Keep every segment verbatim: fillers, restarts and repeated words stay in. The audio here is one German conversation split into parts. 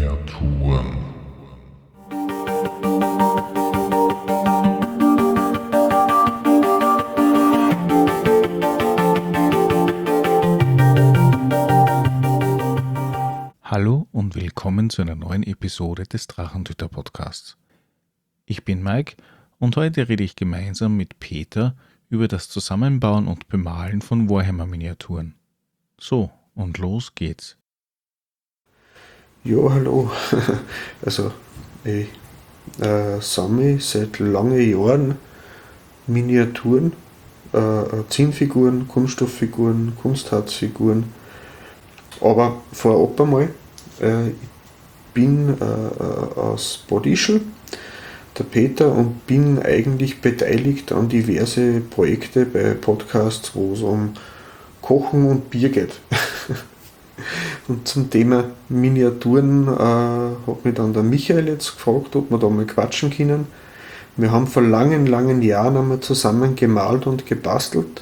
Miniaturen. Hallo und willkommen zu einer neuen Episode des Drachentöter Podcasts. Ich bin Mike und heute rede ich gemeinsam mit Peter über das Zusammenbauen und Bemalen von Warhammer-Miniaturen. So, und los geht's. Ja, hallo. Also, ich äh, sammle seit langen Jahren Miniaturen, äh, Zinnfiguren, Kunststofffiguren, Kunstharzfiguren. Aber vorab einmal, äh, ich bin äh, aus Bad Ischl, der Peter, und bin eigentlich beteiligt an diverse Projekte bei Podcasts, wo es um Kochen und Bier geht. Und zum Thema Miniaturen äh, hat mich dann der Michael jetzt gefragt, ob wir da mal quatschen können. Wir haben vor langen, langen Jahren einmal zusammen gemalt und gebastelt.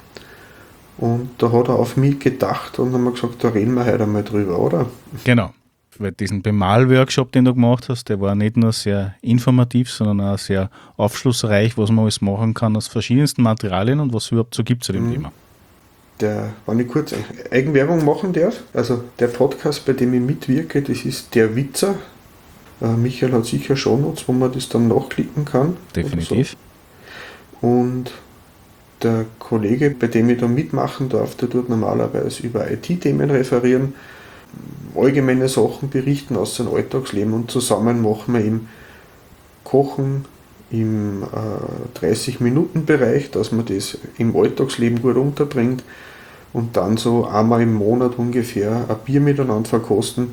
Und da hat er auf mich gedacht und haben wir gesagt, da reden wir heute einmal drüber, oder? Genau, weil diesen Bemalworkshop, den du gemacht hast, der war nicht nur sehr informativ, sondern auch sehr aufschlussreich, was man alles machen kann aus verschiedensten Materialien und was es überhaupt so gibt zu dem Mhm. Thema. Der, wenn ich kurz Eigenwerbung machen darf, also der Podcast, bei dem ich mitwirke, das ist der Witzer. Äh, Michael hat sicher Shownotes, wo man das dann nachklicken kann. Definitiv. So. Und der Kollege, bei dem ich da mitmachen darf, der tut normalerweise über I T-Themen referieren, allgemeine Sachen berichten aus seinem Alltagsleben, und zusammen machen wir eben Kochen im äh, dreißig-Minuten-Bereich, dass man das im Alltagsleben gut unterbringt, und dann so einmal im Monat ungefähr ein Bier miteinander verkosten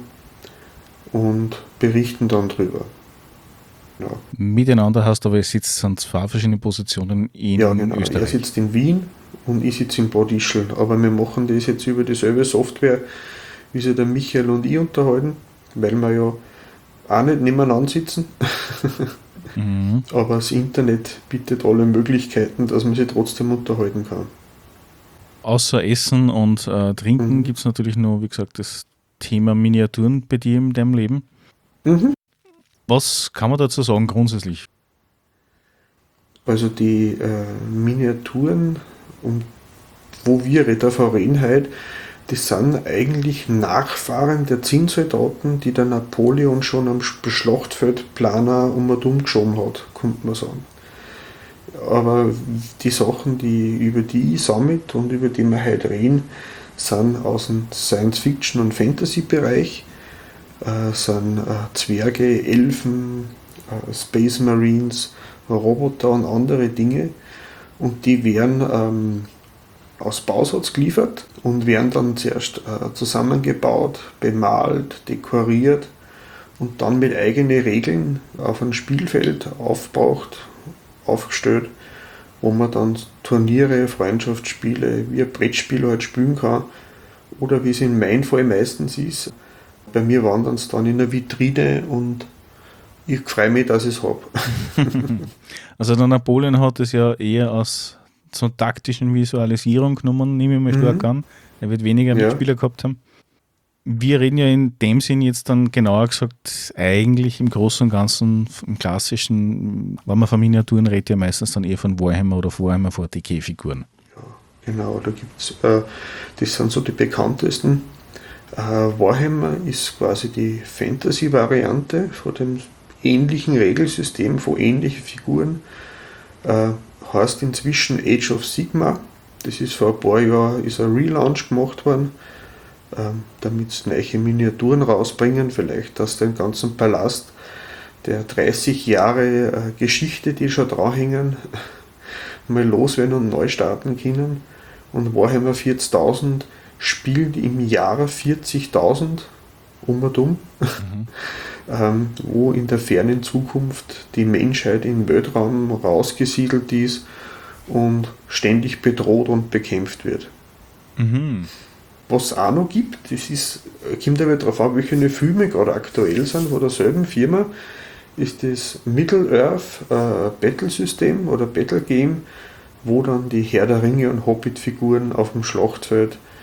und berichten dann drüber. Ja, Miteinander hast du aber, es sitzt sind zwei verschiedene Positionen in ja genau. Er Österreich. sitzt in Wien und ich sitze in Bad Ischl, aber wir machen das jetzt über dieselbe Software, wie sich der Michael und ich unterhalten, weil wir ja auch nicht nebeneinander sitzen. Mhm. Aber das Internet bietet alle Möglichkeiten, dass man sich trotzdem unterhalten kann. Außer Essen und äh, Trinken Mhm. gibt es natürlich noch, wie gesagt, das Thema Miniaturen bei dir in deinem Leben. Mhm. Was kann man dazu sagen grundsätzlich? Also die äh, Miniaturen, um, wo wir davon reden heute, das sind eigentlich Nachfahren der Zinnsoldaten, die der Napoleon schon am Schlachtfeldplaner um und um geschoben hat, könnte man sagen. Aber die Sachen, die, über die ich sammle und über die wir heute reden, sind aus dem Science-Fiction- und Fantasy-Bereich, äh, sind äh, Zwerge, Elfen, äh, Space Marines, Roboter und andere Dinge. Und die werden ähm, aus Bausatz geliefert und werden dann zuerst äh, zusammengebaut, bemalt, dekoriert und dann mit eigenen Regeln auf ein Spielfeld aufgebracht, aufgestellt, wo man dann Turniere, Freundschaftsspiele, wie ein Brettspiel halt spielen kann, oder wie es in meinem Fall meistens ist. Bei mir wandern es dann in eine Vitrine und ich freue mich, dass ich es habe. Also der Napoleon hat es ja eher aus so taktischen Visualisierung genommen, nehme ich mal stark Mhm. an. Er wird weniger Ja. Mitspieler gehabt haben. Wir reden ja in dem Sinn jetzt dann genauer gesagt eigentlich im Großen und Ganzen, im klassischen, wenn man von Miniaturen redet, ja meistens dann eher von Warhammer oder Warhammer forty K-Figuren. Genau, da gibt's, äh, das sind so die bekanntesten. Äh, Warhammer ist quasi die Fantasy-Variante von dem ähnlichen Regelsystem, von ähnlichen Figuren. Äh, heißt inzwischen Age of Sigmar. Das ist vor ein paar Jahren ist ein Relaunch gemacht worden, ähm, damit sie neue Miniaturen rausbringen. Vielleicht aus dem ganzen Palast der dreißig Jahre äh, Geschichte, die schon dranhängen, mal loswerden und neu starten können. Und Warhammer vierzigtausend spielt im Jahr vierzigtausend um und um, Mhm. ähm, wo in der fernen Zukunft die Menschheit im Weltraum rausgesiedelt ist und ständig bedroht und bekämpft wird. Mhm. Was es auch noch gibt, das ist, kommt aber darauf an, welche Filme gerade aktuell sind von derselben Firma, ist das Middle-earth äh, Battle-System oder Battle-Game, wo dann die Herr der Ringe und Hobbit-Figuren auf dem Schlachtfeld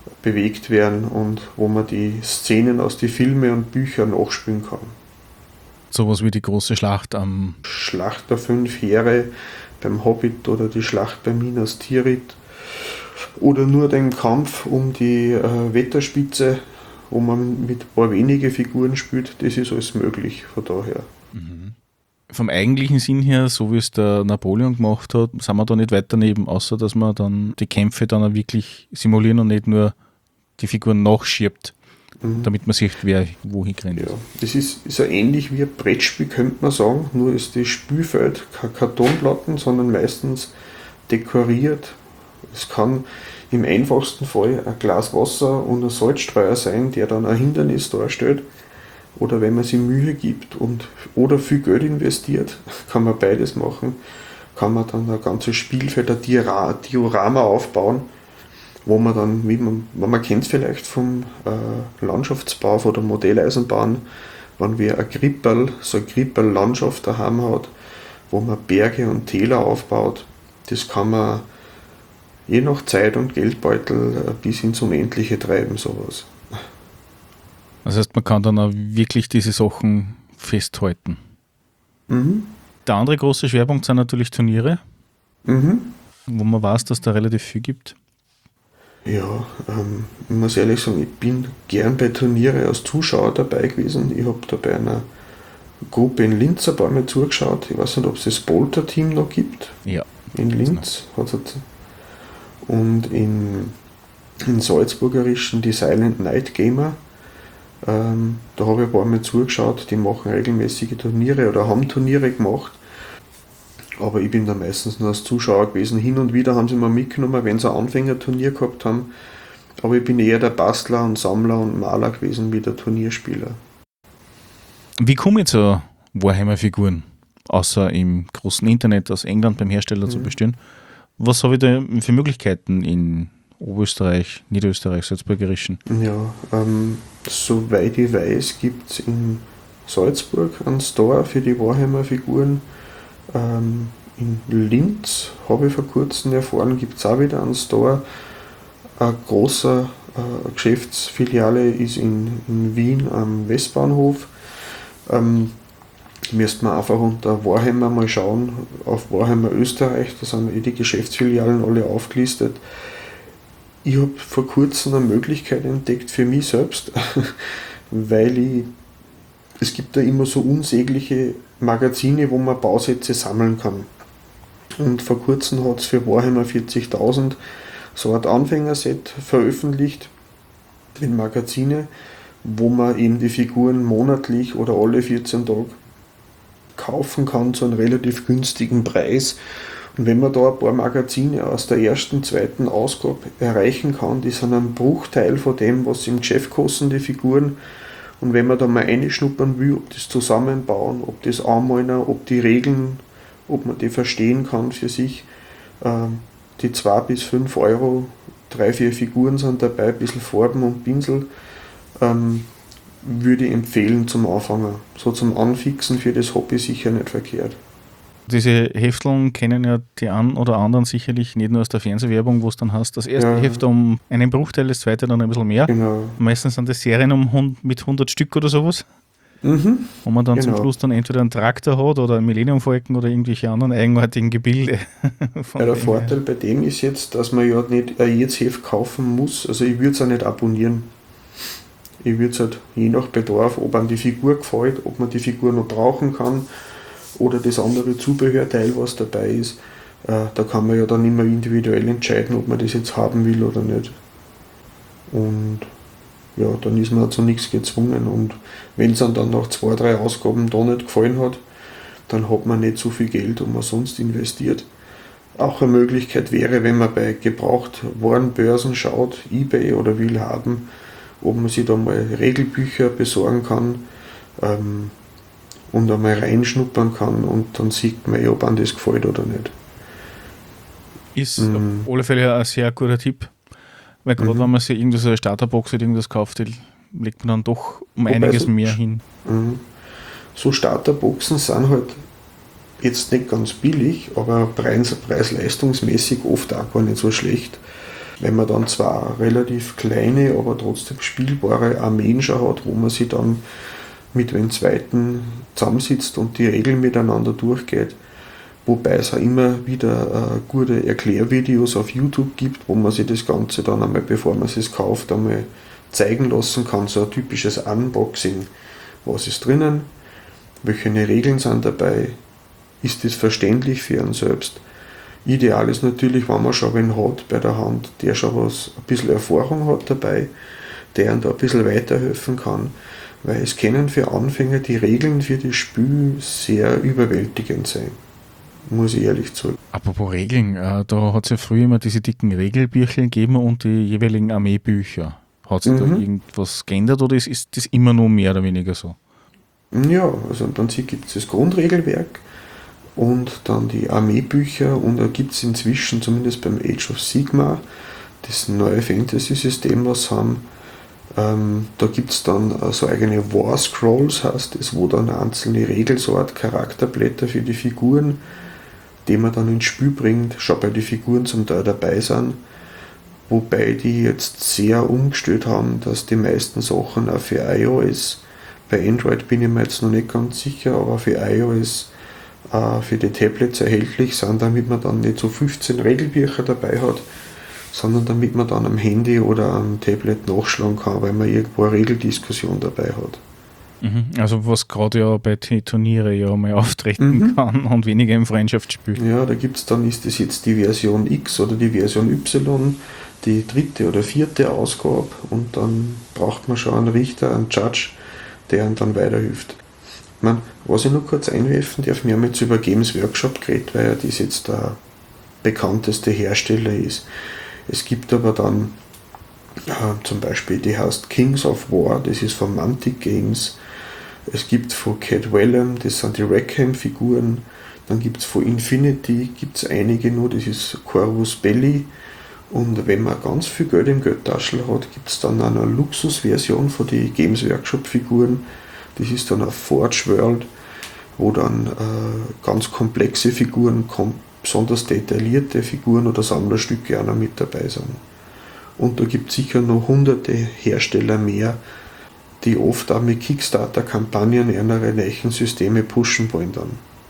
bewegt werden und wo man die Szenen aus den Filmen und Büchern nachspielen kann. Sowas wie die große Schlacht am Schlacht der fünf Heere beim Hobbit oder die Schlacht bei Minas Tirith oder nur den Kampf um die äh, Wetterspitze, wo man mit ein paar wenige Figuren spielt, das ist alles möglich von daher. Mhm. Vom eigentlichen Sinn her, so wie es der Napoleon gemacht hat, sind wir da nicht weit daneben, außer dass man dann die Kämpfe dann auch wirklich simulieren und nicht nur die Figuren nachschiebt, mhm. damit man sieht, wer wohin rennt. Ja, das ist, ist ja ähnlich wie ein Brettspiel, könnte man sagen, nur ist das Spielfeld keine Kartonplatten, sondern meistens dekoriert. Es kann im einfachsten Fall ein Glas Wasser und ein Salzstreuer sein, der dann ein Hindernis darstellt. Oder wenn man sich Mühe gibt und oder viel Geld investiert, kann man beides machen, kann man dann ein ganzes Spielfeld, ein Diorama aufbauen, wo man dann, wie man, man kennt es vielleicht vom äh, Landschaftsbau oder Modelleisenbahn, wenn wir ein Gripperl, so eine Gripperl-Landschaft daheim hat, wo man Berge und Täler aufbaut, das kann man je nach Zeit und Geldbeutel bis ins Unendliche treiben, sowas. Das heißt, man kann dann auch wirklich diese Sachen festhalten. Mhm. Der andere große Schwerpunkt sind natürlich Turniere, mhm. wo man weiß, dass da relativ viel gibt. Ja, ähm, ich muss ehrlich sagen, ich bin gern bei Turniere als Zuschauer dabei gewesen. Ich habe da bei einer Gruppe in Linz ein paar Mal zugeschaut. Ich weiß nicht, ob es das Bolter-Team noch gibt. Ja. In Linz. Hat's und in, in Salzburgerischen die Silent Night Gamer. Ähm, da habe ich ein paar Mal zugeschaut, die machen regelmäßige Turniere oder haben Turniere gemacht. Aber ich bin da meistens nur als Zuschauer gewesen. Hin und wieder haben sie mal mitgenommen, wenn sie ein Anfängerturnier gehabt haben. Aber ich bin eher der Bastler und Sammler und Maler gewesen wie der Turnierspieler. Wie komme ich zu Warhammer-Figuren? Außer im großen Internet aus England beim Hersteller mhm. zu bestellen. Was habe ich da für Möglichkeiten in Oberösterreich, Niederösterreich, Salzburgerischen? Ja, ähm, soweit ich weiß, gibt es in Salzburg einen Store für die Warhammer-Figuren. Ähm, in Linz, habe ich vor kurzem erfahren, gibt es auch wieder einen Store. Eine große äh, Geschäftsfiliale ist in, in Wien am Westbahnhof. Ähm, müsste man einfach unter Warhammer mal schauen, auf Warhammer Österreich, da sind eh die Geschäftsfilialen alle aufgelistet. Ich habe vor kurzem eine Möglichkeit entdeckt für mich selbst, weil ich, es gibt da immer so unsägliche Magazine, wo man Bausätze sammeln kann. Und vor kurzem hat es für Warhammer vierzigtausend so ein Anfängerset veröffentlicht mit Magazine, wo man eben die Figuren monatlich oder alle vierzehn Tage kaufen kann zu einem relativ günstigen Preis. Und wenn man da ein paar Magazine aus der ersten, zweiten Ausgabe erreichen kann, die sind ein Bruchteil von dem, was im Geschäft kosten, die Figuren. Und wenn man da mal reinschnuppern will, ob das zusammenbauen, ob das anmalen, ob die Regeln, ob man die verstehen kann für sich, äh, die zwei bis fünf Euro, drei, vier Figuren sind dabei, ein bisschen Farben und Pinsel, ähm, würde ich empfehlen zum Anfangen. So zum Anfixen für das Hobby sicher nicht verkehrt. Diese Hefteln kennen ja die einen oder anderen sicherlich nicht nur aus der Fernsehwerbung, wo es dann heißt, das erste ja. Heft um einen Bruchteil, das zweite dann ein bisschen mehr. Genau. Meistens sind das Serien um mit hundert Stück oder sowas. Mhm. Wo man dann genau. zum Schluss dann entweder einen Traktor hat oder einen Millennium-Falken oder irgendwelche anderen eigenartigen Gebilde. Ja, der Vorteil her. bei dem ist jetzt, dass man ja nicht jedes Heft kaufen muss. Also ich würde es auch nicht abonnieren. Ich würde es halt je nach Bedarf, ob einem die Figur gefällt, ob man die Figur noch brauchen kann oder das andere Zubehörteil, was dabei ist, äh, da kann man ja dann immer individuell entscheiden, ob man das jetzt haben will oder nicht. Und ja, dann ist man zu nichts gezwungen. Und wenn es dann nach zwei, drei Ausgaben da nicht gefallen hat, dann hat man nicht so viel Geld, um man sonst investiert. Auch eine Möglichkeit wäre, wenn man bei Gebrauchtwarenbörsen schaut, eBay oder will haben, ob man sich da mal Regelbücher besorgen kann, ähm, und einmal reinschnuppern kann und dann sieht man, ob einem das gefällt oder nicht. Ist mm. auf alle Fälle ein sehr guter Tipp, weil gerade mm. wenn man sich irgendwo so eine Starterbox oder irgendwas kauft, legt man dann doch um Wobei einiges so, mehr hin. Mm. So Starterboxen sind halt jetzt nicht ganz billig, aber preis- preis-leistungsmäßig oft auch gar nicht so schlecht. wenn man dann zwar relativ kleine, aber trotzdem spielbare Armeen schon hat, wo man sich dann mit den Zweiten zusammensitzt und die Regeln miteinander durchgeht. Wobei es auch immer wieder äh, gute Erklärvideos auf YouTube gibt, wo man sich das Ganze dann einmal, bevor man es kauft, einmal zeigen lassen kann. So ein typisches Unboxing. Was ist drinnen? Welche Regeln sind dabei? Ist das verständlich für einen selbst? Ideal ist natürlich, wenn man schon wen hat bei der Hand, der schon was, ein bisschen Erfahrung hat dabei, der einem da ein bisschen weiterhelfen kann. Weil es können für Anfänger die Regeln für das Spiel sehr überwältigend sein. Muss ich ehrlich sagen. Apropos Regeln, äh, da hat es ja früher immer diese dicken Regelbücher gegeben und die jeweiligen Armeebücher. Hat sich mhm. da irgendwas geändert oder ist, ist das immer nur mehr oder weniger so? Ja, also im Prinzip gibt es das Grundregelwerk und dann die Armeebücher und da gibt es inzwischen, zumindest beim Age of Sigmar, das neue Fantasy-System, was haben. Ähm, da gibt es dann äh, so eigene War Scrolls, heißt es, wo dann einzelne Regeln, so Art Charakterblätter für die Figuren, die man dann ins Spiel bringt, schon bei den Figuren zum Teil dabei sind. Wobei die jetzt sehr umgestellt haben, dass die meisten Sachen auch für iOS, bei Android bin ich mir jetzt noch nicht ganz sicher, aber für iOS äh, für die Tablets erhältlich sind, damit man dann nicht so fünfzehn Regelbücher dabei hat, sondern damit man dann am Handy oder am Tablet nachschlagen kann, weil man irgendwo eine Regeldiskussion dabei hat. Also was gerade ja bei Turniere ja mal auftreten mhm. kann und weniger im Freundschaftsspiel. Ja, da gibt es dann, ist das jetzt die Version X oder die Version Y, die dritte oder vierte Ausgabe und dann braucht man schon einen Richter, einen Judge, der einem dann weiterhilft. Ich meine, was ich noch kurz einwerfen darf, wir haben jetzt über Games Workshop geredet, weil ja das jetzt der bekannteste Hersteller ist. Es gibt aber dann äh, zum Beispiel, die heißt Kings of War, das ist von Mantic Games. Es gibt von Cadwellum, das sind die Rackham-Figuren. Dann gibt es von Infinity, gibt es einige nur, das ist Corvus Belli. Und wenn man ganz viel Geld im Geldtaschel hat, gibt es dann eine Luxusversion von den Games Workshop-Figuren. Das ist dann eine Forge World, wo dann äh, ganz komplexe Figuren, kom- besonders detaillierte Figuren oder Sammlerstücke auch noch mit dabei sind. Und da gibt es sicher noch hunderte Hersteller mehr, die oft auch mit Kickstarter-Kampagnen ihre neuen Systeme pushen wollen dann.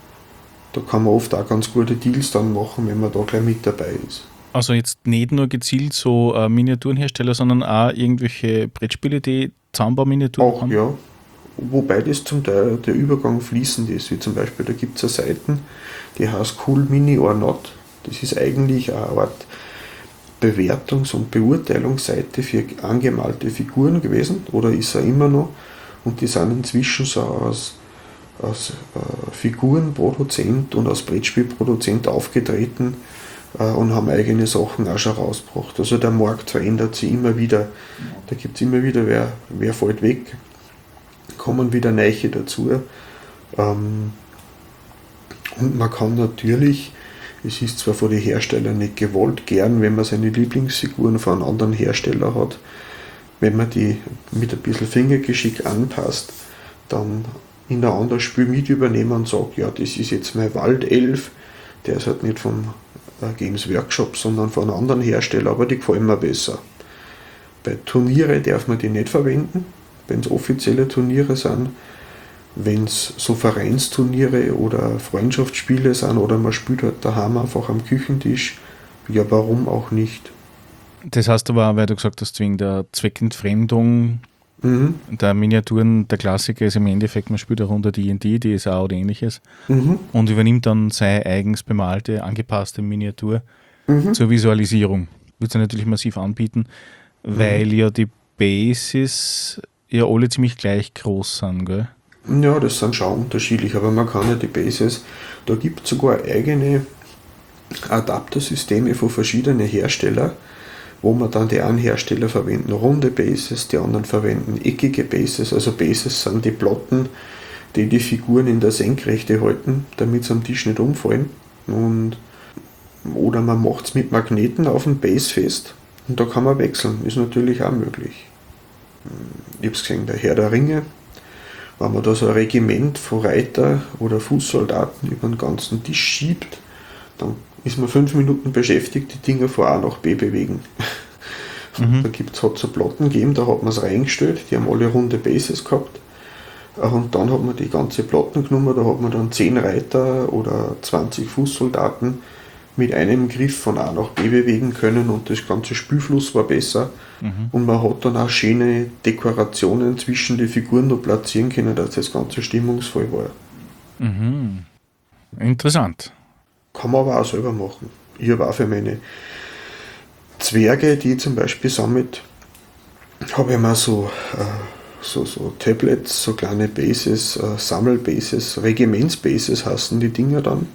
Da kann man oft auch ganz gute Deals dann machen, wenn man da gleich mit dabei ist. Also jetzt nicht nur gezielt so äh, Miniaturenhersteller, sondern auch irgendwelche Brettspiele, die Zahnbauminiaturen auch, haben? Auch, ja. Wobei das zum Teil der Übergang fließend ist, wie zum Beispiel, da gibt es eine Seite, die heißt Cool Mini or Not. Das ist eigentlich eine Art Bewertungs- und Beurteilungsseite für angemalte Figuren gewesen, oder ist er immer noch. Und die sind inzwischen so aus, aus äh, Figurenproduzent und aus Brettspielproduzent aufgetreten äh, und haben eigene Sachen auch schon rausgebracht. Also der Markt verändert sich immer wieder. Da gibt es immer wieder, wer, wer fällt weg, kommen wieder neue dazu. Ähm, und man kann natürlich, es ist zwar von den Herstellern nicht gewollt, gern, wenn man seine Lieblingsfiguren von einem anderen Hersteller hat, wenn man die mit ein bisschen Fingergeschick anpasst, dann in ein anderes Spiel mit übernehmen und sagt, ja, das ist jetzt mein Waldelf, der ist halt nicht vom Games Workshop, sondern von einem anderen Hersteller, aber die gefallen mir besser. Bei Turniere darf man die nicht verwenden, wenn es offizielle Turniere sind. Wenn es so Vereinsturniere oder Freundschaftsspiele sind oder man spielt halt daheim einfach am Küchentisch, ja, warum auch nicht? Das heißt aber auch, weil du gesagt hast, wegen der Zweckentfremdung mhm. der Miniaturen, der Klassiker ist im Endeffekt, man spielt eine Runde D und D, D S A oder ähnliches mhm. und übernimmt dann seine eigens bemalte, angepasste Miniatur mhm. zur Visualisierung. Wird es natürlich massiv anbieten, mhm. weil ja die Bases ja alle ziemlich gleich groß sind, gell? Ja, das sind schon unterschiedlich, aber man kann ja die Bases, da gibt es sogar eigene Adaptersysteme von verschiedenen Herstellern, wo man dann die einen Hersteller verwenden runde Bases, die anderen verwenden eckige Bases. Also Bases sind die Platten, die die Figuren in der Senkrechte halten, damit sie am Tisch nicht umfallen. Und, oder man macht es mit Magneten auf dem Base fest und da kann man wechseln, ist natürlich auch möglich. Ich habe es gesehen, der Herr der Ringe, wenn man da so ein Regiment von Reiter oder Fußsoldaten über den ganzen Tisch schiebt, dann ist man fünf Minuten beschäftigt, die Dinger von A nach B bewegen. Mhm. Da gibt's, hat es so Platten gegeben, da hat man es reingestellt, die haben alle runde Bases gehabt. Und dann hat man die ganze Platten genommen, da hat man dann zehn Reiter oder zwanzig Fußsoldaten mit einem Griff von A nach B bewegen können und das ganze Spielfluss war besser. Mhm. Und man hat dann auch schöne Dekorationen zwischen die Figuren noch platzieren können, dass das Ganze stimmungsvoll war. Mhm. Interessant. Kann man aber auch selber machen. Ich habe auch für meine Zwerge, die ich zum Beispiel sammelt, habe ich mir so, äh, so, so Tablets, so kleine Bases, äh, Sammelbases, Regimentsbases heißen die Dinger dann,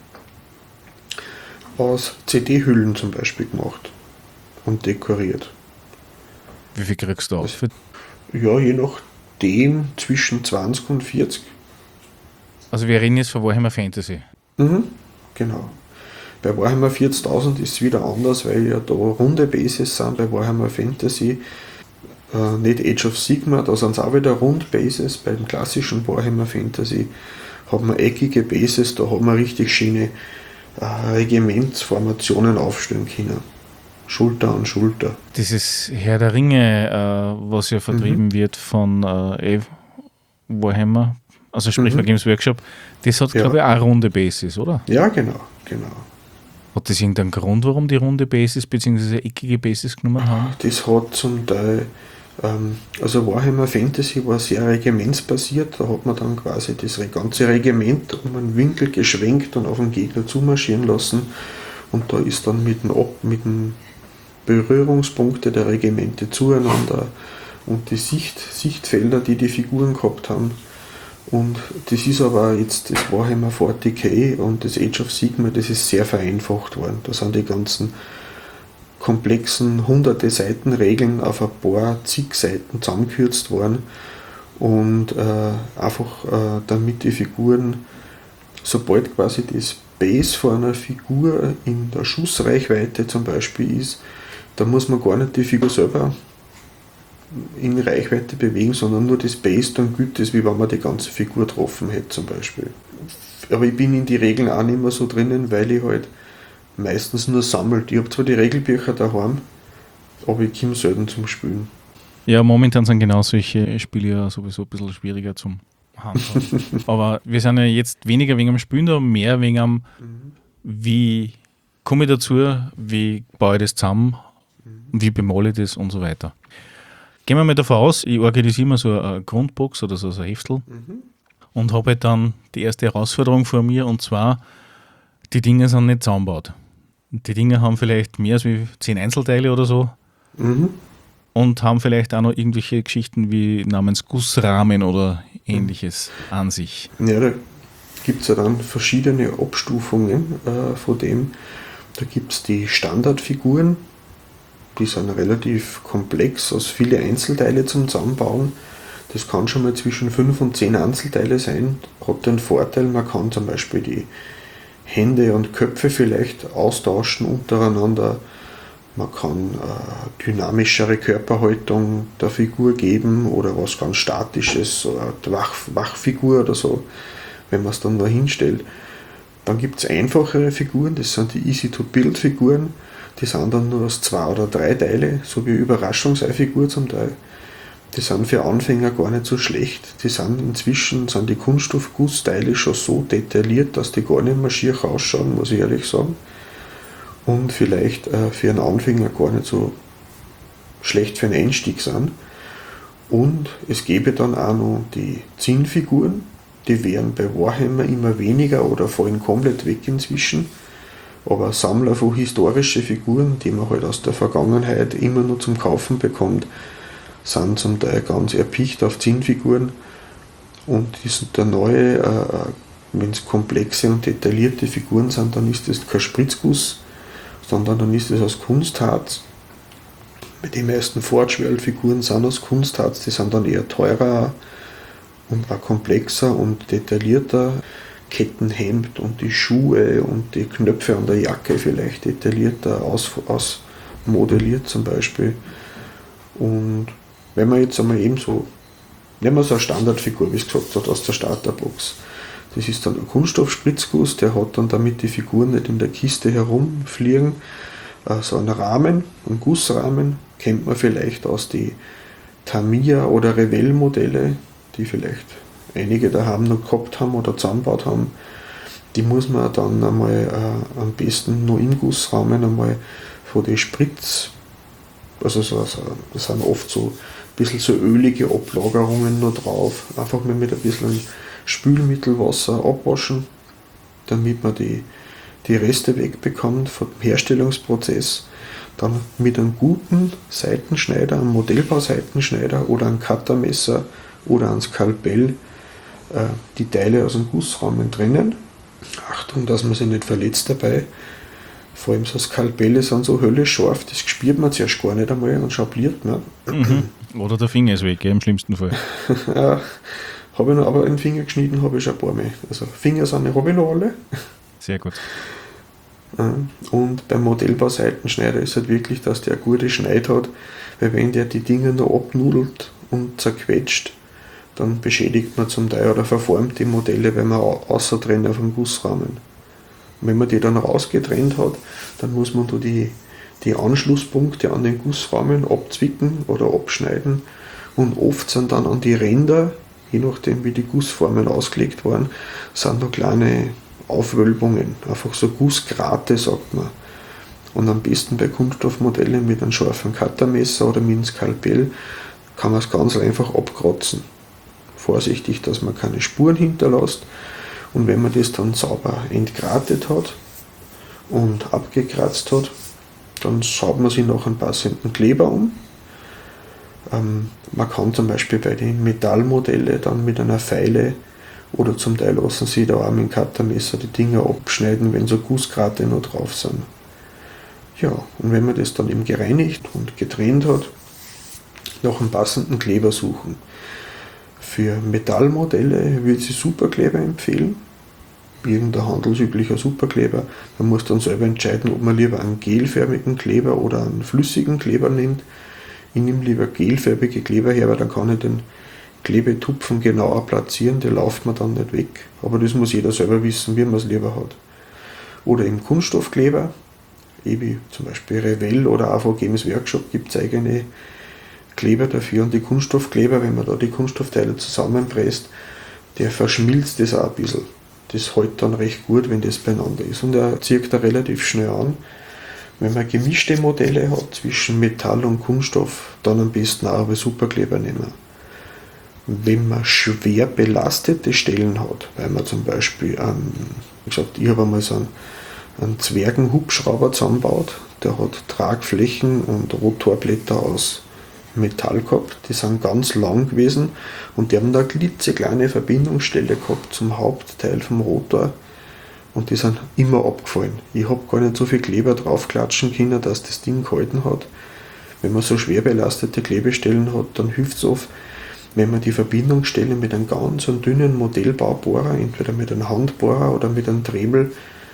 aus C D-Hüllen zum Beispiel gemacht und dekoriert. Wie viel kriegst du aus? Ja, je nachdem zwischen zwanzig und vierzig. Also wir reden jetzt von Warhammer Fantasy. Mhm, genau. Bei Warhammer vierzigtausend ist es wieder anders, weil ja da runde Bases sind. Bei Warhammer Fantasy, äh, nicht Age of Sigmar, da sind es auch wieder rund Bases. Beim klassischen Warhammer Fantasy hat man eckige Bases, da hat man richtig schöne äh, Regimentsformationen aufstellen können. Schulter an Schulter. Dieses Herr der Ringe, äh, was ja vertrieben mhm. wird von äh, Warhammer, also sprich mhm. Games Workshop, das hat, ja. glaube ich, auch runde Bases, oder? Ja, genau, genau. Hat das irgendeinen Grund, warum die runde Bases bzw. eckige Bases genommen haben? Das hat zum Teil, ähm, also Warhammer Fantasy war sehr regimentsbasiert, da hat man dann quasi das ganze Regiment um einen Winkel geschwenkt und auf den Gegner zumarschieren lassen und da ist dann mit den, mit den Berührungspunkte der Regimente zueinander und die Sicht, Sichtfelder, die die Figuren gehabt haben. Und das ist aber jetzt das Warhammer vierzig K und das Age of Sigmar, das ist sehr vereinfacht worden. Da sind die ganzen komplexen hunderte Seiten Regeln auf ein paar zig Seiten zusammengekürzt worden und äh, einfach äh, damit die Figuren, sobald quasi das Base von einer Figur in der Schussreichweite zum Beispiel ist, da muss man gar nicht die Figur selber in Reichweite bewegen, sondern nur das Base, dann gilt das, wie wenn man die ganze Figur getroffen hätte zum Beispiel. Aber ich bin in die Regeln auch nicht mehr so drinnen, weil ich halt meistens nur sammelt. Ich habe zwar die Regelbücher daheim, aber ich komme selten zum Spielen. Ja, momentan sind genau solche Spiele ja sowieso ein bisschen schwieriger zum Handhaben. Aber wir sind ja jetzt weniger wegen am Spielen da, mehr wegen am, mhm. wie komme ich dazu, wie baue ich das zusammen, mhm. wie bemale ich das und so weiter. Gehen wir mal davon aus, ich organisiere mir so eine Grundbox oder so, so ein Heftel mhm. und habe halt dann die erste Herausforderung vor mir und zwar, die Dinge sind nicht zusammengebaut. Die Dinge haben vielleicht mehr als wie zehn Einzelteile oder so mhm. und haben vielleicht auch noch irgendwelche Geschichten wie namens Gussrahmen oder ähnliches mhm. an sich. Ja, da gibt es ja dann verschiedene Abstufungen äh, von dem. Da gibt es die Standardfiguren, die sind relativ komplex, aus viele Einzelteile zum Zusammenbauen. Das kann schon mal zwischen fünf und zehn Einzelteile sein. Hat den Vorteil, man kann zum Beispiel die Hände und Köpfe vielleicht austauschen untereinander. Man kann äh, dynamischere Körperhaltung der Figur geben oder was ganz Statisches, so eine Wach, Wachfigur oder so, wenn man es dann nur hinstellt. Dann gibt es einfachere Figuren, das sind die Easy-to-Build-Figuren. Die sind dann nur aus zwei oder drei Teile, so wie Überraschungseifigur zum Teil. Die sind für Anfänger gar nicht so schlecht. Die sind inzwischen, sind die Kunststoffgussteile schon so detailliert, dass die gar nicht mehr schier ausschauen, muss ich ehrlich sagen. Und vielleicht äh, für einen Anfänger gar nicht so schlecht für einen Einstieg sind. Und es gäbe dann auch noch die Zinnfiguren, die werden bei Warhammer immer weniger oder fallen komplett weg inzwischen. Aber Sammler von historischen Figuren, die man halt aus der Vergangenheit immer nur zum Kaufen bekommt, sind zum Teil ganz erpicht auf Zinnfiguren. Und die sind der neue, äh, wenn es komplexe und detaillierte Figuren sind, dann ist das kein Spritzguss, sondern dann ist es aus Kunstharz. Die meisten Forge-World-Figuren sind aus Kunstharz, die sind dann eher teurer und auch komplexer und detaillierter. Kettenhemd und die Schuhe und die Knöpfe an der Jacke vielleicht detaillierter aus, ausmodelliert zum Beispiel. Und wenn man jetzt einmal eben so, nehmen wir so eine Standardfigur, wie es gesagt hat, aus der Starterbox, Das ist dann ein Kunststoffspritzguss, der hat dann, damit die Figuren nicht in der Kiste herumfliegen, so einen Rahmen, einen Gussrahmen, kennt man vielleicht aus die Tamiya oder Revell Modelle, die vielleicht einige daheim noch gehabt haben oder zusammengebaut haben. Die muss man dann einmal äh, am besten nur im Gussrahmen einmal von den Spritz, also so, so, das sind oft so ein bisschen so ölige Ablagerungen noch drauf, einfach mal mit ein bisschen Spülmittelwasser abwaschen, damit man die, die Reste wegbekommt vom Herstellungsprozess. Dann mit einem guten Seitenschneider, einem Modellbau-Seitenschneider oder einem Cuttermesser oder einem Skalpell äh, die Teile aus dem Gussrahmen trennen. Achtung, dass man sich nicht verletzt dabei. Vor allem so Skalpelle sind so höllisch scharf, das spürt man zuerst gar nicht einmal und schabliert man. Mhm. Oder der Finger ist weg, im schlimmsten Fall. Ja, habe ich noch aber einen Finger geschnitten, habe ich schon ein paar Mal. Also Finger sind habe ich noch alle. Sehr gut. Und beim Modellbau-Seitenschneider ist halt wirklich, dass der eine gute Schneid hat, weil wenn der die Dinge noch abnudelt und zerquetscht, dann beschädigt man zum Teil oder verformt die Modelle, wenn man außer trennt auf dem Gussrahmen. Und wenn man die dann rausgetrennt hat, dann muss man da die, die Anschlusspunkte an den Gussrahmen abzwicken oder abschneiden und oft sind dann an die Ränder, je nachdem wie die Gussformen ausgelegt waren, sind da kleine Aufwölbungen, einfach so Gussgrate, sagt man. Und am besten bei Kunststoffmodellen mit einem scharfen Cuttermesser oder mit einem Skalpell kann man es ganz einfach abkratzen. Vorsichtig, dass man keine Spuren hinterlässt. Und wenn man das dann sauber entgratet hat und abgekratzt hat, dann saugt man sich noch einen passenden Kleber um. Ähm, man kann zum Beispiel bei den Metallmodellen dann mit einer Feile oder zum Teil lassen sie da auch mit dem Cuttermesser die Dinger abschneiden, wenn so Gussgrate noch drauf sind. Ja, und wenn man das dann eben gereinigt und getrennt hat, nach einem passenden Kleber suchen. Für Metallmodelle würde ich Superkleber empfehlen. Irgendein handelsüblicher Superkleber. Man muss dann selber entscheiden, ob man lieber einen gelfärbigen Kleber oder einen flüssigen Kleber nimmt. Ich nehme lieber gelfärbige Kleber her, weil dann kann ich den Klebetupfen genauer platzieren, der läuft mir dann nicht weg. Aber das muss jeder selber wissen, wie man es lieber hat. Oder im Kunststoffkleber, wie zum Beispiel Revell oder A V Games Workshop, gibt es eigene Kleber dafür. Und die Kunststoffkleber, wenn man da die Kunststoffteile zusammenpresst, der verschmilzt das auch ein bisschen. Das hält dann recht gut, wenn das beieinander ist. Und er zieht da relativ schnell an. Wenn man gemischte Modelle hat zwischen Metall und Kunststoff, dann am besten auch aber Superkleber nehmen. Wenn man schwer belastete Stellen hat, weil man zum Beispiel, einen, wie gesagt, ich habe einmal so einen, einen Zwergenhubschrauber zusammengebaut, der hat Tragflächen und Rotorblätter aus Metall gehabt, die sind ganz lang gewesen und die haben da eine klitzekleine Verbindungsstelle gehabt zum Hauptteil vom Rotor und die sind immer abgefallen. Ich habe gar nicht so viel Kleber draufklatschen können, dass das Ding gehalten hat. Wenn man so schwer belastete Klebestellen hat, dann hilft es oft, wenn man die Verbindungsstelle mit einem ganz dünnen Modellbaubohrer, entweder mit einem Handbohrer oder mit einem Dremel,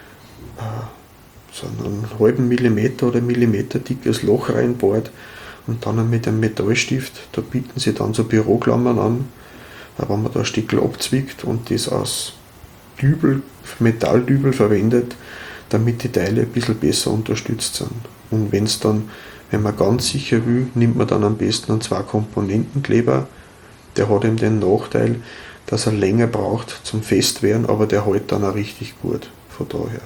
so einen halben Millimeter oder Millimeter dickes Loch reinbohrt und dann mit einem Metallstift, da bieten sie dann so Büroklammern an, wenn man da ein Stückchen abzwickt und das aus Dübel, Metalldübel verwendet, damit die Teile ein bisschen besser unterstützt sind. Und wenn es dann, wenn man ganz sicher will, nimmt man dann am besten einen Zwei-Komponenten-Kleber. Der hat eben den Nachteil, dass er länger braucht zum Festwerden, aber der hält dann auch richtig gut, von daher.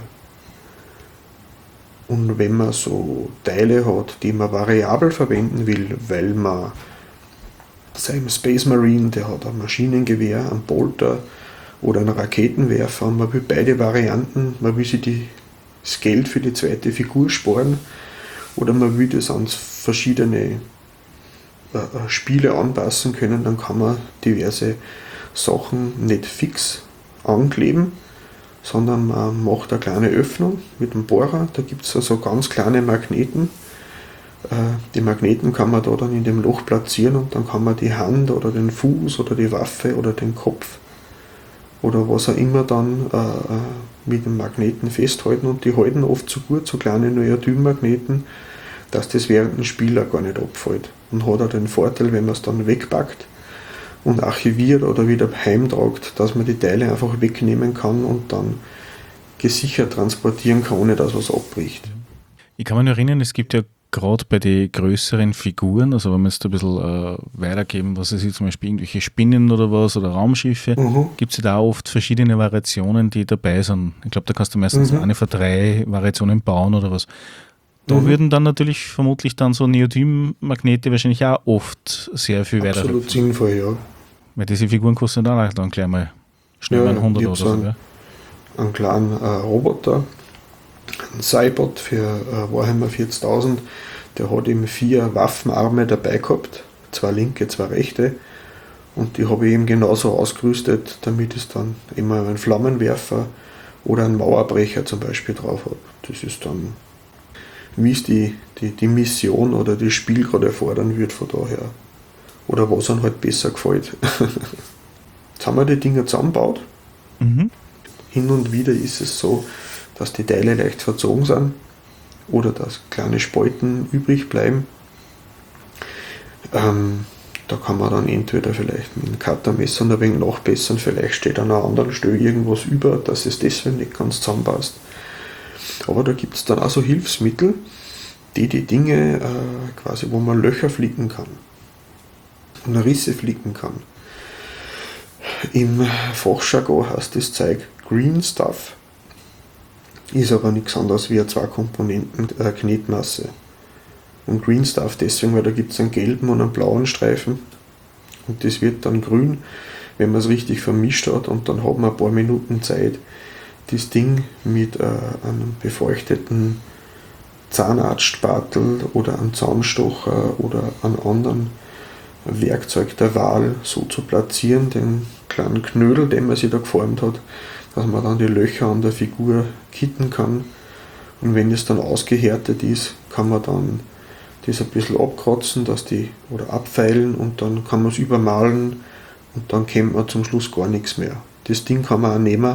Und wenn man so Teile hat, die man variabel verwenden will, weil man sein Space Marine, der hat ein Maschinengewehr, einen Bolter oder einen Raketenwerfer, und man will beide Varianten, man will sich die, das Geld für die zweite Figur sparen oder man will das an verschiedene äh, Spiele anpassen können, dann kann man diverse Sachen nicht fix ankleben, sondern man macht eine kleine Öffnung mit dem Bohrer, da gibt es also ganz kleine Magneten. Die Magneten kann man da dann in dem Loch platzieren und dann kann man die Hand oder den Fuß oder die Waffe oder den Kopf oder was auch immer dann äh, mit dem Magneten festhalten und die halten oft so gut, so kleine Neodym-Magneten, dass das während dem Spiel auch gar nicht abfällt und hat auch den Vorteil, wenn man es dann wegpackt, und archiviert oder wieder heimtragt, dass man die Teile einfach wegnehmen kann und dann gesichert transportieren kann, ohne dass was abbricht. Ich kann mich noch erinnern, es gibt ja gerade bei den größeren Figuren, also wenn wir jetzt ein bisschen äh, weitergeben, was es ist, zum Beispiel irgendwelche Spinnen oder was oder Raumschiffe, Mhm. gibt es ja da auch oft verschiedene Variationen, die dabei sind. Ich glaube, da kannst du meistens Mhm. eine von drei Variationen bauen oder was. Da Mhm. würden dann natürlich vermutlich dann so Neodym-Magnete wahrscheinlich auch oft sehr viel weiterhelfen. Absolut sinnvoll, ja. Weil diese Figuren kosten dann auch dann gleich mal schnell mal Ja, hundert ich oder habe so. so einen, Gell? einen kleinen äh, Roboter, einen Cybot für äh, Warhammer vierzigtausend, der hat eben vier Waffenarme dabei gehabt, zwei linke, zwei rechte, und die habe ich eben genauso ausgerüstet, damit es dann immer einen Flammenwerfer oder einen Mauerbrecher zum Beispiel drauf hat. Das ist dann, wie es die, die, die Mission oder das Spiel gerade erfordern wird, von daher. Oder was einem halt besser gefällt. Jetzt haben wir die Dinger zusammengebaut. Mhm. Hin und wieder ist es so, dass die Teile leicht verzogen sind oder dass kleine Spalten übrig bleiben. Ähm, da kann man dann entweder vielleicht mit einem Cuttermesser ein wenig nachbessern, vielleicht steht an einer anderen Stelle irgendwas über, dass es deswegen nicht ganz zusammenpasst. Aber da gibt es dann auch so Hilfsmittel, die die Dinge äh, quasi, wo man Löcher flicken kann und Risse flicken kann. Im Fachjargon heißt das Zeug Green Stuff, ist aber nichts anderes wie eine zwei Komponenten äh, Knetmasse. Und Green Stuff deswegen, weil da gibt es einen gelben und einen blauen Streifen und das wird dann grün, wenn man es richtig vermischt hat, und dann hat man ein paar Minuten Zeit, das Ding mit äh, einem befeuchteten Zahnarztspatel oder einem Zahnstocher oder einem anderen Werkzeug der Wahl so zu platzieren, den kleinen Knödel, den man sich da geformt hat, dass man dann die Löcher an der Figur kitten kann. Und wenn es dann ausgehärtet ist, kann man dann das ein bisschen abkratzen, dass die, oder abfeilen, und dann kann man es übermalen und dann kennt man zum Schluss gar nichts mehr. Das Ding kann man auch nehmen,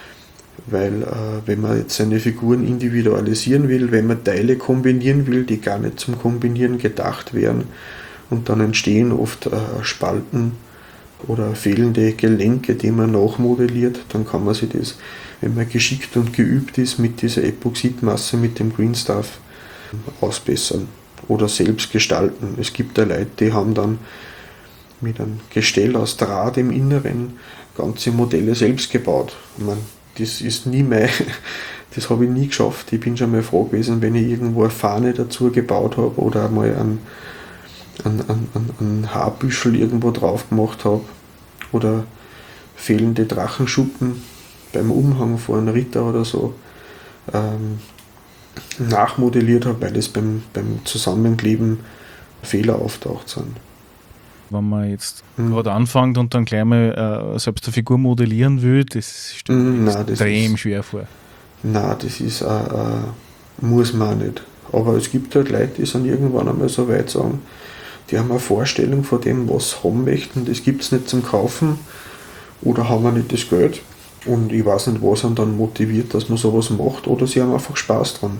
weil äh, wenn man jetzt seine Figuren individualisieren will, wenn man Teile kombinieren will, die gar nicht zum Kombinieren gedacht wären, und dann entstehen oft äh, Spalten oder fehlende Gelenke, die man nachmodelliert, dann kann man sich das, wenn man geschickt und geübt ist, mit dieser Epoxidmasse, mit dem Green Stuff ausbessern oder selbst gestalten. Es gibt ja Leute, die haben dann mit einem Gestell aus Draht im Inneren ganze Modelle selbst gebaut. Ich meine, das ist nie mein, das habe ich nie geschafft. Ich bin schon mal froh gewesen, wenn ich irgendwo eine Fahne dazu gebaut habe oder einmal einen Ein, ein, ein Haarbüschel irgendwo drauf gemacht habe oder fehlende Drachenschuppen beim Umhang vor einem Ritter oder so ähm, nachmodelliert habe, weil es beim, beim Zusammenkleben Fehler auftaucht sind. Wenn man jetzt Mhm. gerade anfängt und dann gleich mal äh, selbst eine Figur modellieren will, das stellt Mhm, mir nein, das extrem ist- schwer vor. Nein, das ist äh, äh, muss man auch nicht. Aber es gibt halt Leute, die sind irgendwann einmal so weit sagen, die haben eine Vorstellung von dem, was sie haben möchten. Das gibt es nicht zum Kaufen oder haben wir nicht das Geld. Und ich weiß nicht, was einen dann motiviert, dass man sowas macht, oder sie haben einfach Spaß dran.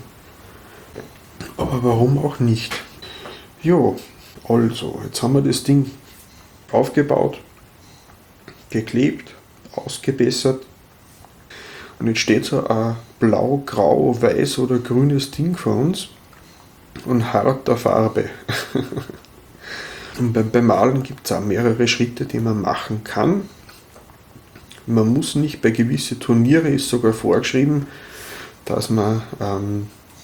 Aber warum auch nicht? Ja, also, jetzt haben wir das Ding aufgebaut, geklebt, ausgebessert. Und jetzt steht so ein blau, grau, weiß oder grünes Ding vor uns und harter Farbe. Und beim, beim Malen gibt es auch mehrere Schritte, die man machen kann. Man muss nicht, bei gewissen Turniere ist sogar vorgeschrieben, dass man ähm,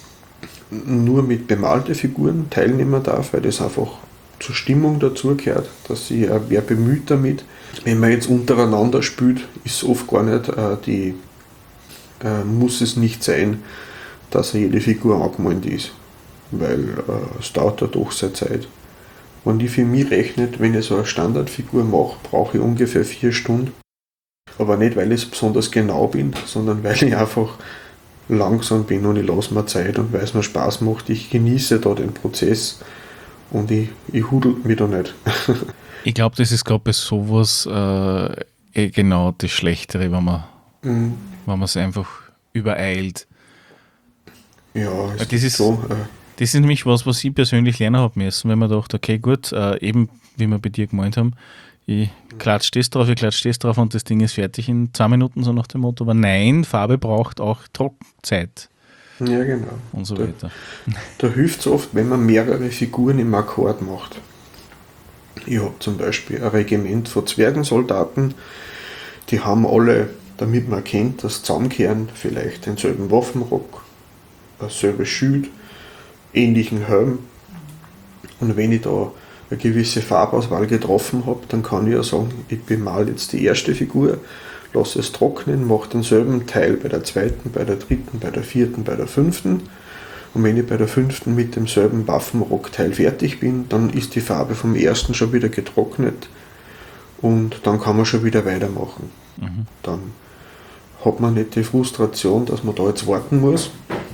nur mit bemalten Figuren teilnehmen darf, weil das einfach zur Stimmung dazugehört, dass sich äh, wer bemüht damit. Wenn man jetzt untereinander spielt, ist oft gar nicht äh, die, äh, muss es nicht sein, dass jede Figur angemalt ist, weil äh, es dauert ja doch seine Zeit. Wenn die für mich rechnet, wenn ich so eine Standardfigur mache, brauche ich ungefähr vier Stunden. Aber nicht, weil ich besonders genau bin, sondern weil ich einfach langsam bin und ich lasse mir Zeit und weil es mir Spaß macht. Ich genieße da den Prozess und ich, ich hudel mich da nicht. Ich glaube, das ist gerade bei sowas äh, eh genau das Schlechtere, wenn man Mhm. wenn man es einfach übereilt. Ja, es Das gibt ist- so. Äh, Das ist nämlich was, was ich persönlich lernen habe müssen, wenn man dachte, okay, gut, äh, eben wie wir bei dir gemeint haben, ich klatsche das drauf, ich klatsche das drauf und das Ding ist fertig in zwei Minuten, so nach dem Motto. Aber nein, Farbe braucht auch Trockenzeit Ja, genau. und so Da, weiter. da hilft es oft, wenn man mehrere Figuren im Akkord macht. Ich habe zum Beispiel ein Regiment von Zwergensoldaten, die haben alle, damit man erkennt, dass zusammenkehren, vielleicht denselben Waffenrock, dasselbe Schild, ähnlichen Helm. Und wenn ich da eine gewisse Farbauswahl getroffen habe, dann kann ich ja sagen, ich bemale jetzt die erste Figur, lasse es trocknen, mache denselben Teil bei der zweiten, bei der dritten, bei der vierten, bei der fünften. Und wenn ich bei der fünften mit demselben Waffenrockteil fertig bin, dann ist die Farbe vom ersten schon wieder getrocknet und dann kann man schon wieder weitermachen. Mhm. Dann hat man nicht die Frustration, dass man da jetzt warten muss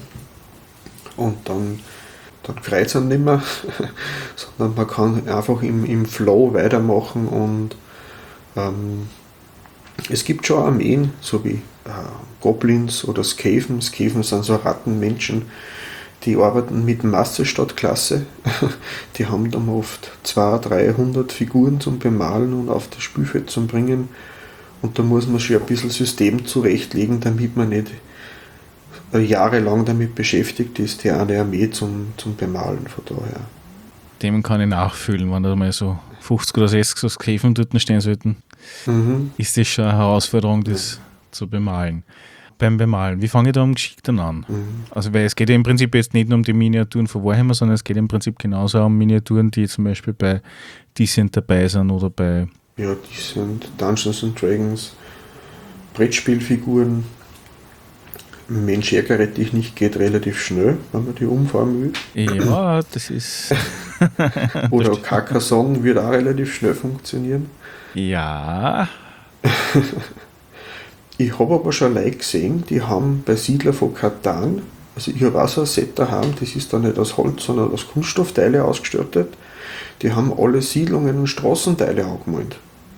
und dann, dann freut es einen nicht mehr, sondern man kann einfach im, im Flow weitermachen und ähm, es gibt schon Armeen, so wie äh, Goblins oder Skaven. Skaven sind so Rattenmenschen, die arbeiten mit Masse statt Klasse. Die haben dann oft zweihundert, dreihundert Figuren zum Bemalen und auf das Spielfeld zum Bringen. Und da muss man schon ein bisschen System zurechtlegen, damit man nicht jahrelang damit beschäftigt ist, die eine Armee zum, zum Bemalen. Von daher. Dem kann ich nachfühlen, wenn da mal so fünfzig oder sechzig so Käfen dort stehen sollten. Mhm. Ist das schon eine Herausforderung, das ja. zu bemalen. Beim Bemalen, wie fange ich da am Geschickten an? Mhm. Also, weil es geht ja im Prinzip jetzt nicht nur um die Miniaturen von Warhammer, sondern es geht im Prinzip genauso um Miniaturen, die zum Beispiel bei Descent dabei sind oder bei... Ja, Descent, Dungeons and Dragons, Brettspielfiguren. Mensch, ärgere dich nicht, geht relativ schnell, wenn man die umfahren will. Ja, das ist... Oder Carcassonne wird auch relativ schnell funktionieren. Ja. Ich habe aber schon Leute gesehen, die haben bei Siedler von Catan, also ich habe auch so ein Set daheim, das ist dann nicht aus Holz, sondern aus Kunststoffteile ausgestattet, die haben alle Siedlungen und Straßenteile angemalt.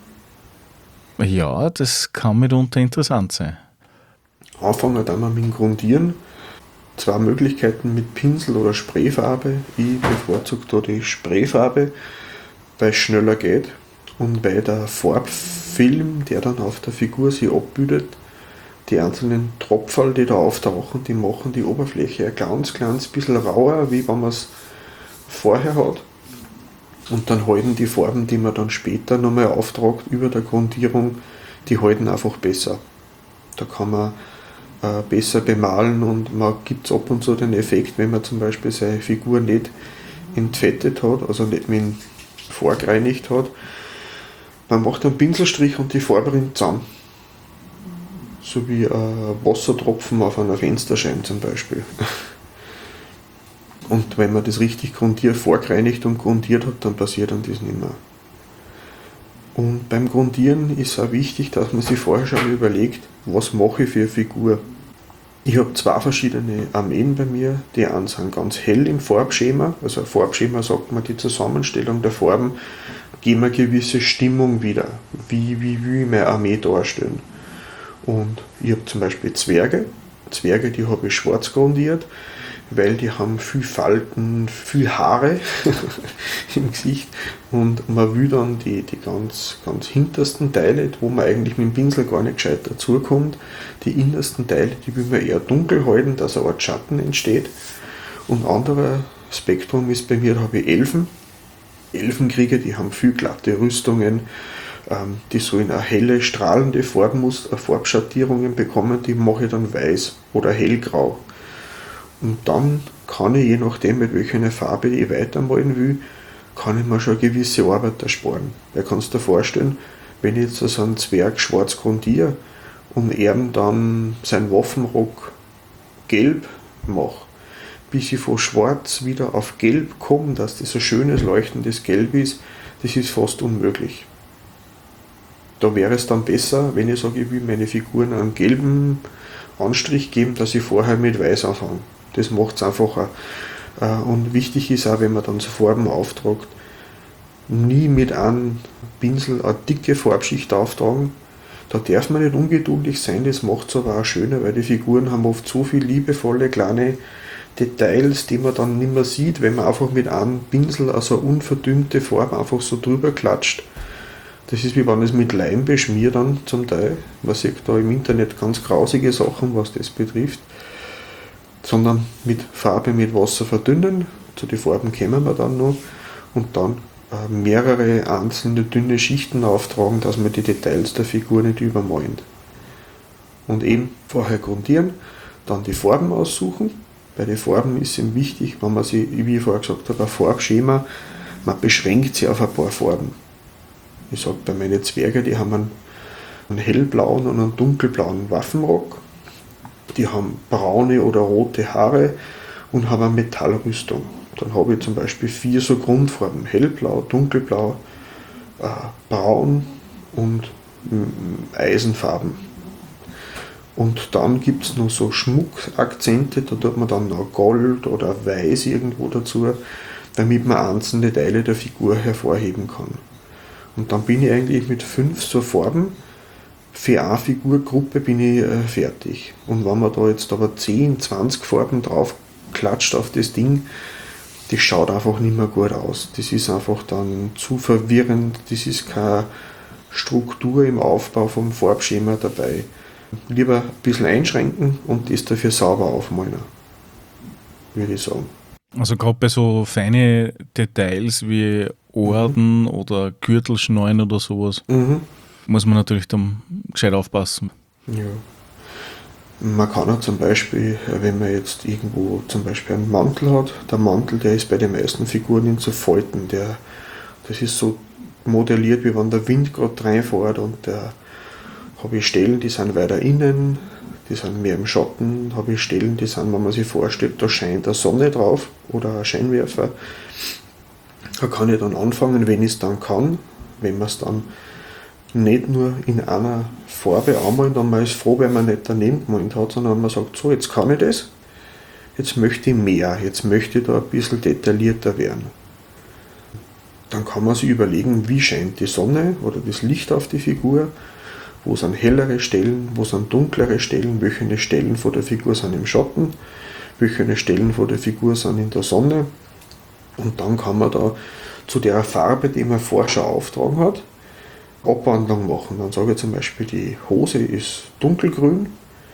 Ja, das kann mitunter interessant sein. Anfangen dann mal mit dem Grundieren. Zwei Möglichkeiten mit Pinsel oder Sprayfarbe. Ich bevorzuge da die Sprayfarbe, weil es schneller geht und weil der Farbfilm, der dann auf der Figur sich abbildet, die einzelnen Tropferl, die da auftauchen, die machen die Oberfläche ein ganz kleines bisschen rauer, wie wenn man es vorher hat. Und dann halten die Farben, die man dann später nochmal auftragt über der Grundierung, die halten einfach besser. Da kann man äh, besser bemalen und man gibt es ab und zu den Effekt, wenn man zum Beispiel seine Figur nicht entfettet hat, also nicht mit dem vorgereinigt hat. Man macht einen Pinselstrich und die Farbe rinnt zusammen. So wie ein Wassertropfen auf einer Fensterscheibe zum Beispiel. Und wenn man das richtig grundiert, vorgereinigt und grundiert hat, dann passiert dann das nicht mehr. Und beim Grundieren ist auch wichtig, dass man sich vorher schon überlegt, was mache ich für eine Figur. Ich habe zwei verschiedene Armeen bei mir. Die einen sind ganz hell im Farbschema. Also ein Farbschema sagt man, die Zusammenstellung der Farben geben eine gewisse Stimmung wieder. Wie, wie will ich meine Armee darstellen? Und ich habe zum Beispiel Zwerge. Zwerge, die habe ich schwarz grundiert, weil die haben viel Falten, viel Haare im Gesicht und man will dann die, die ganz, ganz hintersten Teile, wo man eigentlich mit dem Pinsel gar nicht gescheit dazukommt, die innersten Teile, die will man eher dunkel halten, dass eine Art Schatten entsteht. Und ein anderer Spektrum ist bei mir, da habe ich Elfen. Elfenkrieger, die haben viel glatte Rüstungen, ähm, die sollen eine helle, strahlende Farbmuster, Farbschattierungen bekommen, die mache ich dann weiß oder hellgrau. Und dann kann ich, je nachdem, mit welcher Farbe ich weitermalen will, kann ich mir schon eine gewisse Arbeit ersparen. Weil kannst du dir vorstellen, wenn ich jetzt so einen Zwerg schwarz grundiere und er dann seinen Waffenrock gelb mache, bis ich von schwarz wieder auf gelb komme, dass das ein schönes, leuchtendes Gelb ist, das ist fast unmöglich. Da wäre es dann besser, wenn ich sage, ich will meine Figuren einen gelben Anstrich geben, dass ich vorher mit weiß anfange. Das macht es einfacher. Und wichtig ist auch, wenn man dann so Farben auftragt, nie mit einem Pinsel eine dicke Farbschicht auftragen. Da darf man nicht ungeduldig sein, das macht es aber auch schöner, weil die Figuren haben oft so viele liebevolle kleine Details, die man dann nicht mehr sieht, wenn man einfach mit einem Pinsel also unverdünnte Farbe einfach so drüber klatscht. Das ist wie wenn es mit Leim beschmiert dann zum Teil. Man sieht da im Internet ganz grausige Sachen, was das betrifft. Sondern mit Farbe mit Wasser verdünnen. Zu den Farben kommen wir dann noch. Und dann äh, mehrere einzelne dünne Schichten auftragen, dass man die Details der Figur nicht übermalen. Und eben vorher grundieren, dann die Farben aussuchen. Bei den Farben ist es wichtig, wenn man sich, wie ich vorher gesagt habe, ein Farbschema, man beschränkt sich auf ein paar Farben. Ich sage bei meinen Zwergen, die haben einen, einen hellblauen und einen dunkelblauen Waffenrock. Die haben braune oder rote Haare und haben eine Metallrüstung. Dann habe ich zum Beispiel vier so Grundfarben: hellblau, dunkelblau, äh, braun und äh, Eisenfarben. Und dann gibt es noch so Schmuckakzente, da tut man dann noch Gold oder Weiß irgendwo dazu, damit man einzelne Teile der Figur hervorheben kann. Und dann bin ich eigentlich mit fünf so Farben, für eine Figurgruppe bin ich äh, fertig. Und wenn man da jetzt aber zehn, zwanzig Farben drauf klatscht auf das Ding, das schaut einfach nicht mehr gut aus. Das ist einfach dann zu verwirrend, das ist keine Struktur im Aufbau vom Farbschema dabei. Lieber ein bisschen einschränken und das dafür sauber aufmalen, würde ich sagen. Also gerade bei so feine Details wie Orden mhm. oder Gürtelschneuen oder sowas, mhm. muss man natürlich dann gescheit aufpassen. Ja. Man kann auch zum Beispiel, wenn man jetzt irgendwo zum Beispiel einen Mantel hat, der Mantel, der ist bei den meisten Figuren in so Falten, der, das ist so modelliert, wie wenn der Wind gerade reinfährt, und der habe ich Stellen, die sind weiter innen, die sind mehr im Schatten, habe ich Stellen, die sind, wenn man sich vorstellt, da scheint eine Sonne drauf oder ein Scheinwerfer. Da kann ich dann anfangen, wenn ich es dann kann, wenn man es dann nicht nur in einer Farbe anmalen, dann man ist froh, wenn man nicht daneben gemalt hat, sondern man sagt, so, jetzt kann ich das, jetzt möchte ich mehr, jetzt möchte ich da ein bisschen detaillierter werden. Dann kann man sich überlegen, wie scheint die Sonne oder das Licht auf die Figur, wo sind hellere Stellen, wo sind dunklere Stellen, welche Stellen von der Figur sind im Schatten, welche Stellen von der Figur sind in der Sonne. Und dann kann man da zu der Farbe, die man vorher schon auftragen hat, Abwandlung machen. Dann sage ich zum Beispiel, die Hose ist dunkelgrün,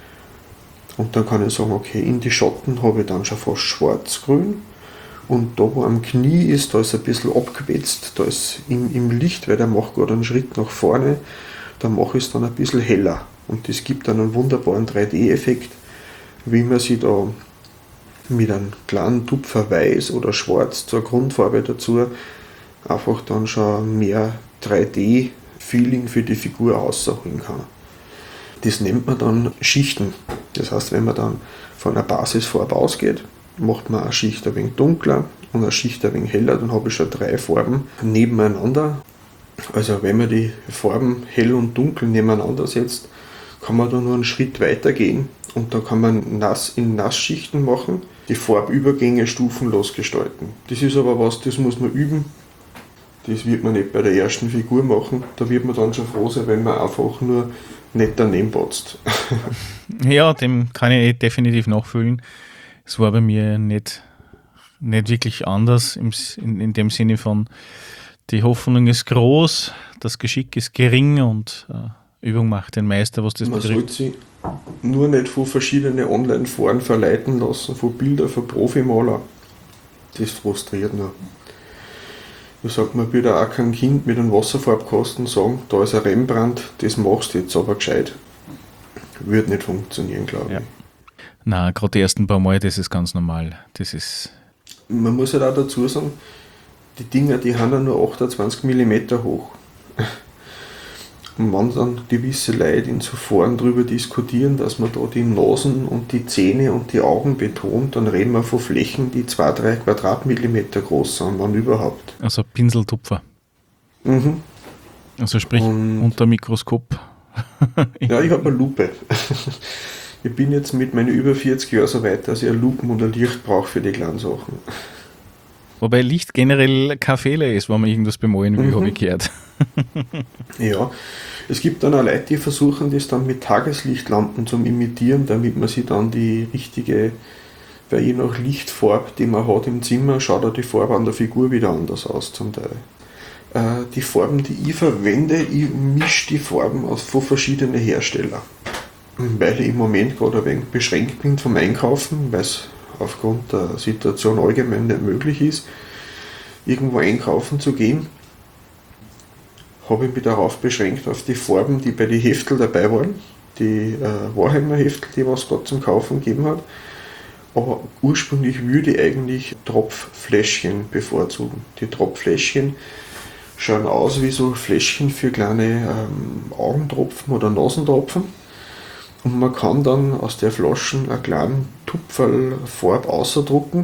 und dann kann ich sagen, okay, in die Schatten habe ich dann schon fast schwarzgrün, und da wo am Knie ist, da ist ein bisschen abgewetzt, da ist im, im Licht, weil der macht gerade einen Schritt nach vorne, da mache ich es dann ein bisschen heller, und das gibt dann einen wunderbaren drei D-Effekt, wie man sich da mit einem kleinen Tupfer weiß oder schwarz zur Grundfarbe dazu einfach dann schon mehr drei D-Feeling für die Figur ausholen kann. Das nennt man dann Schichten. Das heißt, wenn man dann von einer Basisfarbe ausgeht, macht man eine Schicht ein wenig dunkler und eine Schicht ein wenig heller, dann habe ich schon drei Farben nebeneinander. Also wenn man die Farben hell und dunkel nebeneinander setzt, kann man da nur einen Schritt weiter gehen, und da kann man nass in Nassschichten machen, die Farbübergänge stufenlos gestalten. Das ist aber was, das muss man üben. Das wird man nicht bei der ersten Figur machen. Da wird man dann schon froh sein, wenn man einfach nur nicht daneben patzt. Ja, dem kann ich definitiv nachfühlen. Es war bei mir nicht, nicht wirklich anders, im, in, in dem Sinne von, die Hoffnung ist groß, das Geschick ist gering, und äh, Übung macht den Meister, was das man betrifft. Man sollte sich nur nicht von verschiedenen Online-Foren verleiten lassen, von Bildern von Profimaler. Das frustriert nur. Ich sage, man würde auch kein Kind mit einem Wasserfarbkasten sagen, da ist ein Rembrandt, das machst du jetzt aber gescheit. Würde nicht funktionieren, glaube ja. ich. Nein, gerade die ersten paar Mal, das ist ganz normal. Das ist man muss halt auch dazu sagen, die Dinger, die haben ja nur achtundzwanzig Millimeter hoch. Und wenn dann gewisse Leute in so Foren darüber diskutieren, dass man da die Nasen und die Zähne und die Augen betont, dann reden wir von Flächen, die zwei bis drei Quadratmillimeter groß sind, wenn überhaupt. Also Pinseltupfer. Mhm. Also sprich und unter Mikroskop. Ja, ich habe eine Lupe. Ich bin jetzt mit meinen über vierzig Jahren so weit, dass ich eine Lupen und ein Licht brauche für die kleinen Sachen. Wobei Licht generell kein Fehler ist, wenn man irgendwas bemalen will, mhm. habe ich gehört. Ja, es gibt dann auch Leute, die versuchen, das dann mit Tageslichtlampen zu imitieren, damit man sich dann die richtige, weil je nach Lichtfarbe, die man hat im Zimmer, schaut auch die Farbe an der Figur wieder anders aus zum Teil. Äh, die Farben, die ich verwende, ich mische die Farben aus von verschiedenen Herstellern. Weil ich im Moment gerade ein wenig beschränkt bin vom Einkaufen, weil es aufgrund der Situation allgemein nicht möglich ist, irgendwo einkaufen zu gehen, habe ich mich darauf beschränkt, auf die Farben, die bei den Hefteln dabei waren, die äh, Warhammer-Heftel, die was gerade zum Kaufen gegeben hat. Aber ursprünglich würde ich eigentlich Tropffläschchen bevorzugen. Die Tropffläschchen schauen aus wie so Fläschchen für kleine ähm, Augentropfen oder Nasentropfen. Und man kann dann aus der Flasche einen kleinen Tupferl Farbe ausdrucken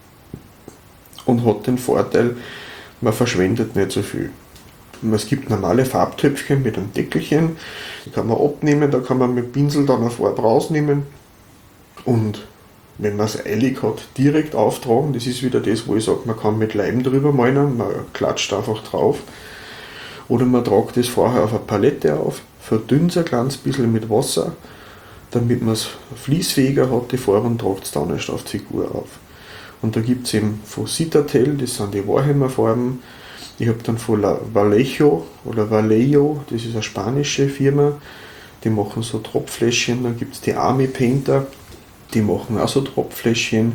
und hat den Vorteil, man verschwendet nicht so viel. Es gibt normale Farbtöpfchen mit einem Deckelchen, die kann man abnehmen, da kann man mit dem Pinsel dann eine Farbe rausnehmen und wenn man es eilig hat, direkt auftragen. Das ist wieder das, wo ich sage, man kann mit Leim drüber malen, man klatscht einfach drauf. Oder man tragt das vorher auf eine Palette auf, verdünnt es ein kleines bisschen mit Wasser, damit man es fließfähiger hat, die Farbe, und tragt es dann erst auf die Figur auf. Und da gibt es eben von Citadel, das sind die Warhammer-Farben. Ich habe dann von Vallejo oder Vallejo, das ist eine spanische Firma, die machen so Tropffläschchen. Dann gibt es die Army Painter, die machen auch so Tropffläschchen.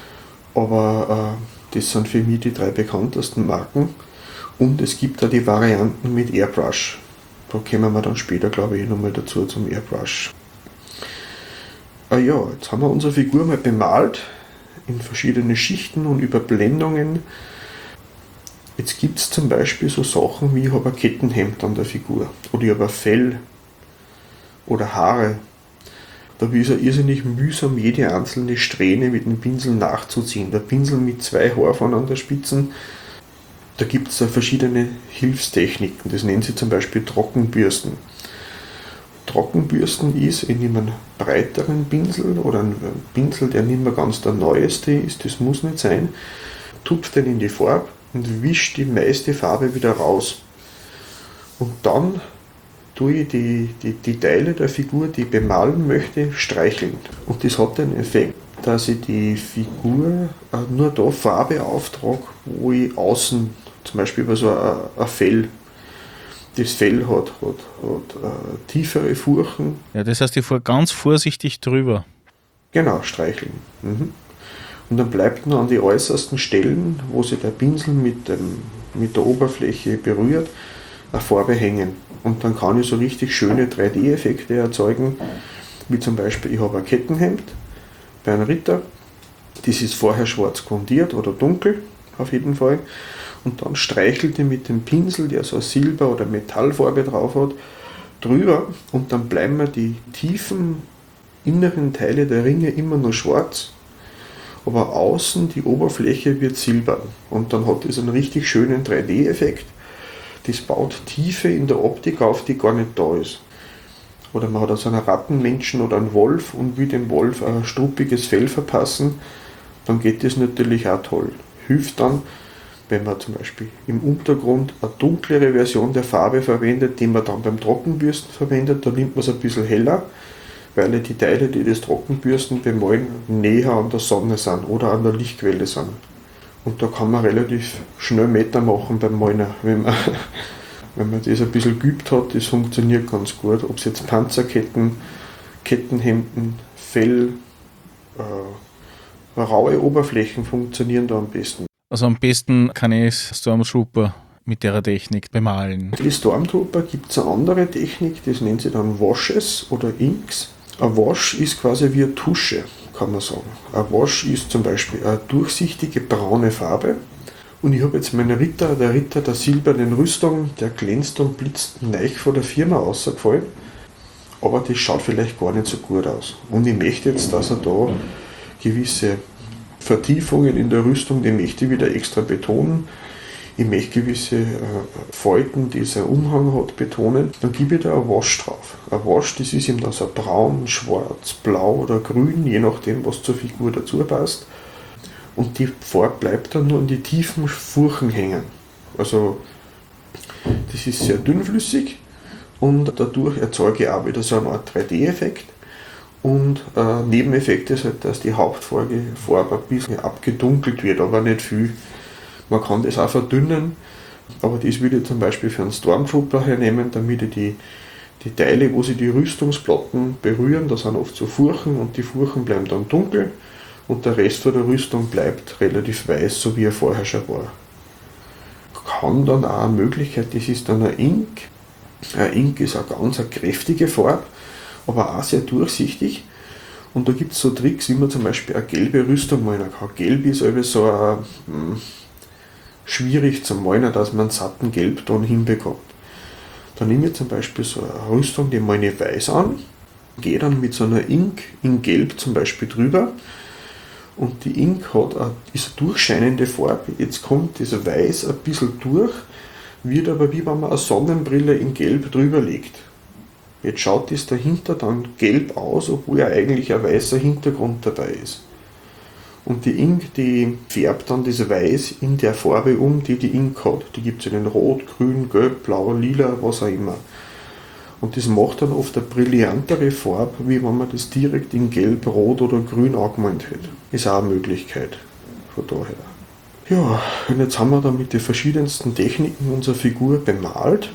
Aber äh, das sind für mich die drei bekanntesten Marken. Und es gibt auch die Varianten mit Airbrush. Da kommen wir dann später, glaube ich, nochmal dazu zum Airbrush. Ah ja, jetzt haben wir unsere Figur mal bemalt in verschiedene Schichten und Überblendungen. Jetzt gibt es zum Beispiel so Sachen wie ich habe ein Kettenhemd an der Figur oder ich habe ein Fell oder Haare. Da ist es irrsinnig mühsam, jede einzelne Strähne mit dem Pinsel nachzuziehen. Der Pinsel mit zwei Haarfahren an der Spitze, da gibt es verschiedene Hilfstechniken. Das nennen sie zum Beispiel Trockenbürsten. Trockenbürsten ist, ich nehme einen breiteren Pinsel oder einen Pinsel, der nicht mehr ganz der neueste ist, das muss nicht sein, tupft den in die Farbe und wischt die meiste Farbe wieder raus. Und dann tue ich die, die, die Teile der Figur, die ich bemalen möchte, streicheln. Und das hat den Effekt, dass ich die Figur nur da Farbe auftrage, wo ich außen, zum Beispiel über so ein, ein Fell, das Fell hat, hat, hat äh, tiefere Furchen. Ja, das heißt, ich fahre ganz vorsichtig drüber. Genau, streicheln. Mhm. Und dann bleibt nur an die äußersten Stellen, wo sich der Pinsel mit, dem, mit der Oberfläche berührt, eine Farbe hängen. Und dann kann ich so richtig schöne drei D Effekte erzeugen, wie zum Beispiel, ich habe ein Kettenhemd bei einem Ritter, das ist vorher schwarz grundiert oder dunkel, auf jeden Fall. Und dann streichelt ich mit dem Pinsel, der so Silber- oder Metallfarbe drauf hat, drüber und dann bleiben mir die tiefen inneren Teile der Ringe immer nur schwarz, aber außen die Oberfläche wird silbern und dann hat es einen richtig schönen drei D Effekt. Das baut Tiefe in der Optik auf, die gar nicht da ist. Oder man hat also einen Rattenmenschen oder einen Wolf und will dem Wolf ein struppiges Fell verpassen, dann geht das natürlich auch toll. Hilft dann, wenn man zum Beispiel im Untergrund eine dunklere Version der Farbe verwendet, die man dann beim Trockenbürsten verwendet, dann nimmt man es ein bisschen heller, weil die Teile, die das Trockenbürsten bemalen, näher an der Sonne sind oder an der Lichtquelle sind. Und da kann man relativ schnell Meter machen beim Malen, wenn man, wenn man das ein bisschen geübt hat, das funktioniert ganz gut. Ob es jetzt Panzerketten, Kettenhemden, Fell, äh, raue Oberflächen funktionieren da am besten. Also am besten kann ich Stormtrooper mit der Technik bemalen. Die Stormtrooper gibt es eine andere Technik, das nennt sich dann Washes oder Inks. Ein Wash ist quasi wie eine Tusche, kann man sagen. Ein Wash ist zum Beispiel eine durchsichtige braune Farbe. Und ich habe jetzt meinen Ritter, der Ritter der silbernen Rüstung, der glänzt und blitzt leicht von der Firma rausgefallen. Aber das schaut vielleicht gar nicht so gut aus. Und ich möchte jetzt, dass er da gewisse Vertiefungen in der Rüstung, die möchte ich wieder extra betonen. Ich möchte gewisse äh, Falten, die sein Umhang hat, betonen. Dann gebe ich da ein Wash drauf. Ein Wash, das ist ihm dann so braun, schwarz, blau oder grün, je nachdem, was zur Figur dazu passt. Und die Farbe bleibt dann nur in die tiefen Furchen hängen. Also das ist sehr dünnflüssig und dadurch erzeuge ich auch wieder so eine Art drei D Effekt. Und äh, Nebeneffekt ist halt, dass die Hauptfarbe Farbe ein bisschen abgedunkelt wird, aber nicht viel. Man kann das auch verdünnen, Aber das würde ich zum Beispiel für einen Stormtrooper hernehmen, damit ich die, die Teile, wo sie die Rüstungsplatten berühren, da sind oft so Furchen und die Furchen bleiben dann dunkel und der Rest von der Rüstung bleibt relativ weiß, so wie er vorher schon war. Kann dann auch eine Möglichkeit, das ist dann ein Ink. Ein Ink ist eine ganz eine kräftige Farbe, aber auch sehr durchsichtig. Und da gibt es so Tricks, wie man zum Beispiel eine gelbe Rüstung malen kann. Gelb ist also so ein, hm, schwierig zu malen, dass man einen satten Gelbton hinbekommt. Dann nehme ich zum Beispiel so eine Rüstung, die male ich weiß an, gehe dann mit so einer Ink in Gelb zum Beispiel drüber und die Ink hat eine, ist eine durchscheinende Farbe. Jetzt kommt dieser Weiß ein bisschen durch, wird aber wie wenn man eine Sonnenbrille in Gelb drüber legt. Jetzt schaut das dahinter dann gelb aus, obwohl ja eigentlich ein weißer Hintergrund dabei ist. Und die Ink, die färbt dann das Weiß in der Farbe um, die die Ink hat. Die gibt es in Rot, Grün, Gelb, Blau, Lila, was auch immer. Und das macht dann oft eine brillantere Farbe, wie wenn man das direkt in Gelb, Rot oder Grün angemalt hätte. Ist auch eine Möglichkeit. Von daher. Ja, und jetzt haben wir dann mit den verschiedensten Techniken unsere Figur bemalt.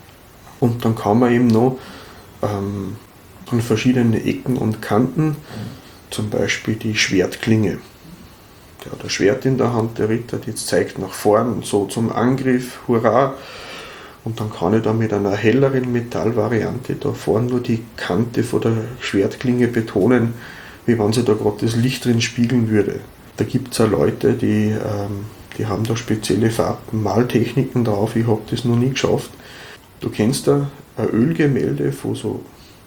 Und dann kann man eben noch ähm, an verschiedene Ecken und Kanten, zum Beispiel die Schwertklinge. Der hat ein Schwert in der Hand, der Ritter, das zeigt nach vorn, so zum Angriff, hurra. Und dann kann ich da mit einer helleren Metallvariante da vorne nur die Kante von der Schwertklinge betonen, wie wenn sie da gerade das Licht drin spiegeln würde. Da gibt es auch Leute, die, ähm, die haben da spezielle Farbmaltechniken drauf, ich habe das noch nie geschafft. Du kennst da ein Ölgemälde von so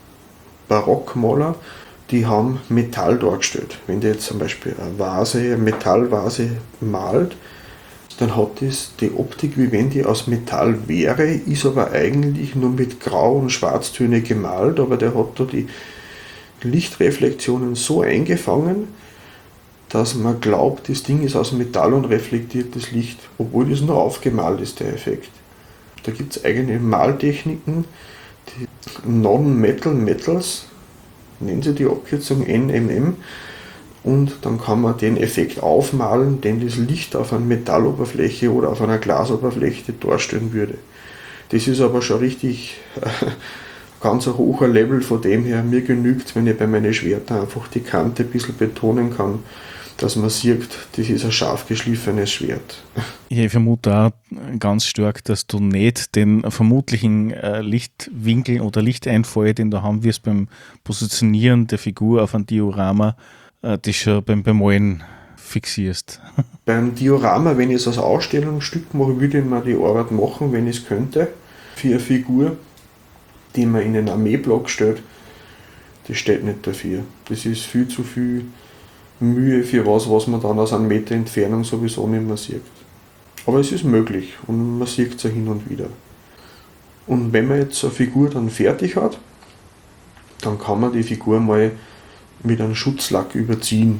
Barockmaler, die haben Metall dargestellt. Wenn der jetzt zum Beispiel eine Vase, eine Metallvase malt, dann hat das die Optik, wie wenn die aus Metall wäre, ist aber eigentlich nur mit Grau- und Schwarztöne gemalt, aber der hat da die Lichtreflexionen so eingefangen, dass man glaubt, das Ding ist aus Metall und reflektiert das Licht, obwohl das nur aufgemalt ist, der Effekt. Da gibt es eigene Maltechniken, die Non-Metal Metals, nennen sie die Abkürzung N M M, und dann kann man den Effekt aufmalen, den das Licht auf einer Metalloberfläche oder auf einer Glasoberfläche darstellen würde. Das ist aber schon richtig äh, ganz ein hoher Level, von dem her mir genügt, wenn ich bei meinen Schwertern einfach die Kante ein bisschen betonen kann, dass man sieht, das ist ein scharf geschliffenes Schwert. Ich vermute auch ganz stark, dass du nicht den vermutlichen äh, Lichtwinkel oder Lichteinfall, den du haben wirst beim Positionieren der Figur auf ein Diorama, äh, das schon beim Bemalen fixierst. Beim Diorama, wenn ich es als Ausstellungsstück mache, würde ich mir die Arbeit machen, wenn ich es könnte, für eine Figur, die man in einen Armeeblock stellt. Das steht nicht dafür. Das ist viel zu viel Mühe für was, was man dann aus einem Meter Entfernung sowieso nicht mehr sieht. Aber es ist möglich und man sieht es ja hin und wieder. Und wenn man jetzt eine Figur dann fertig hat, dann kann man die Figur mal mit einem Schutzlack überziehen.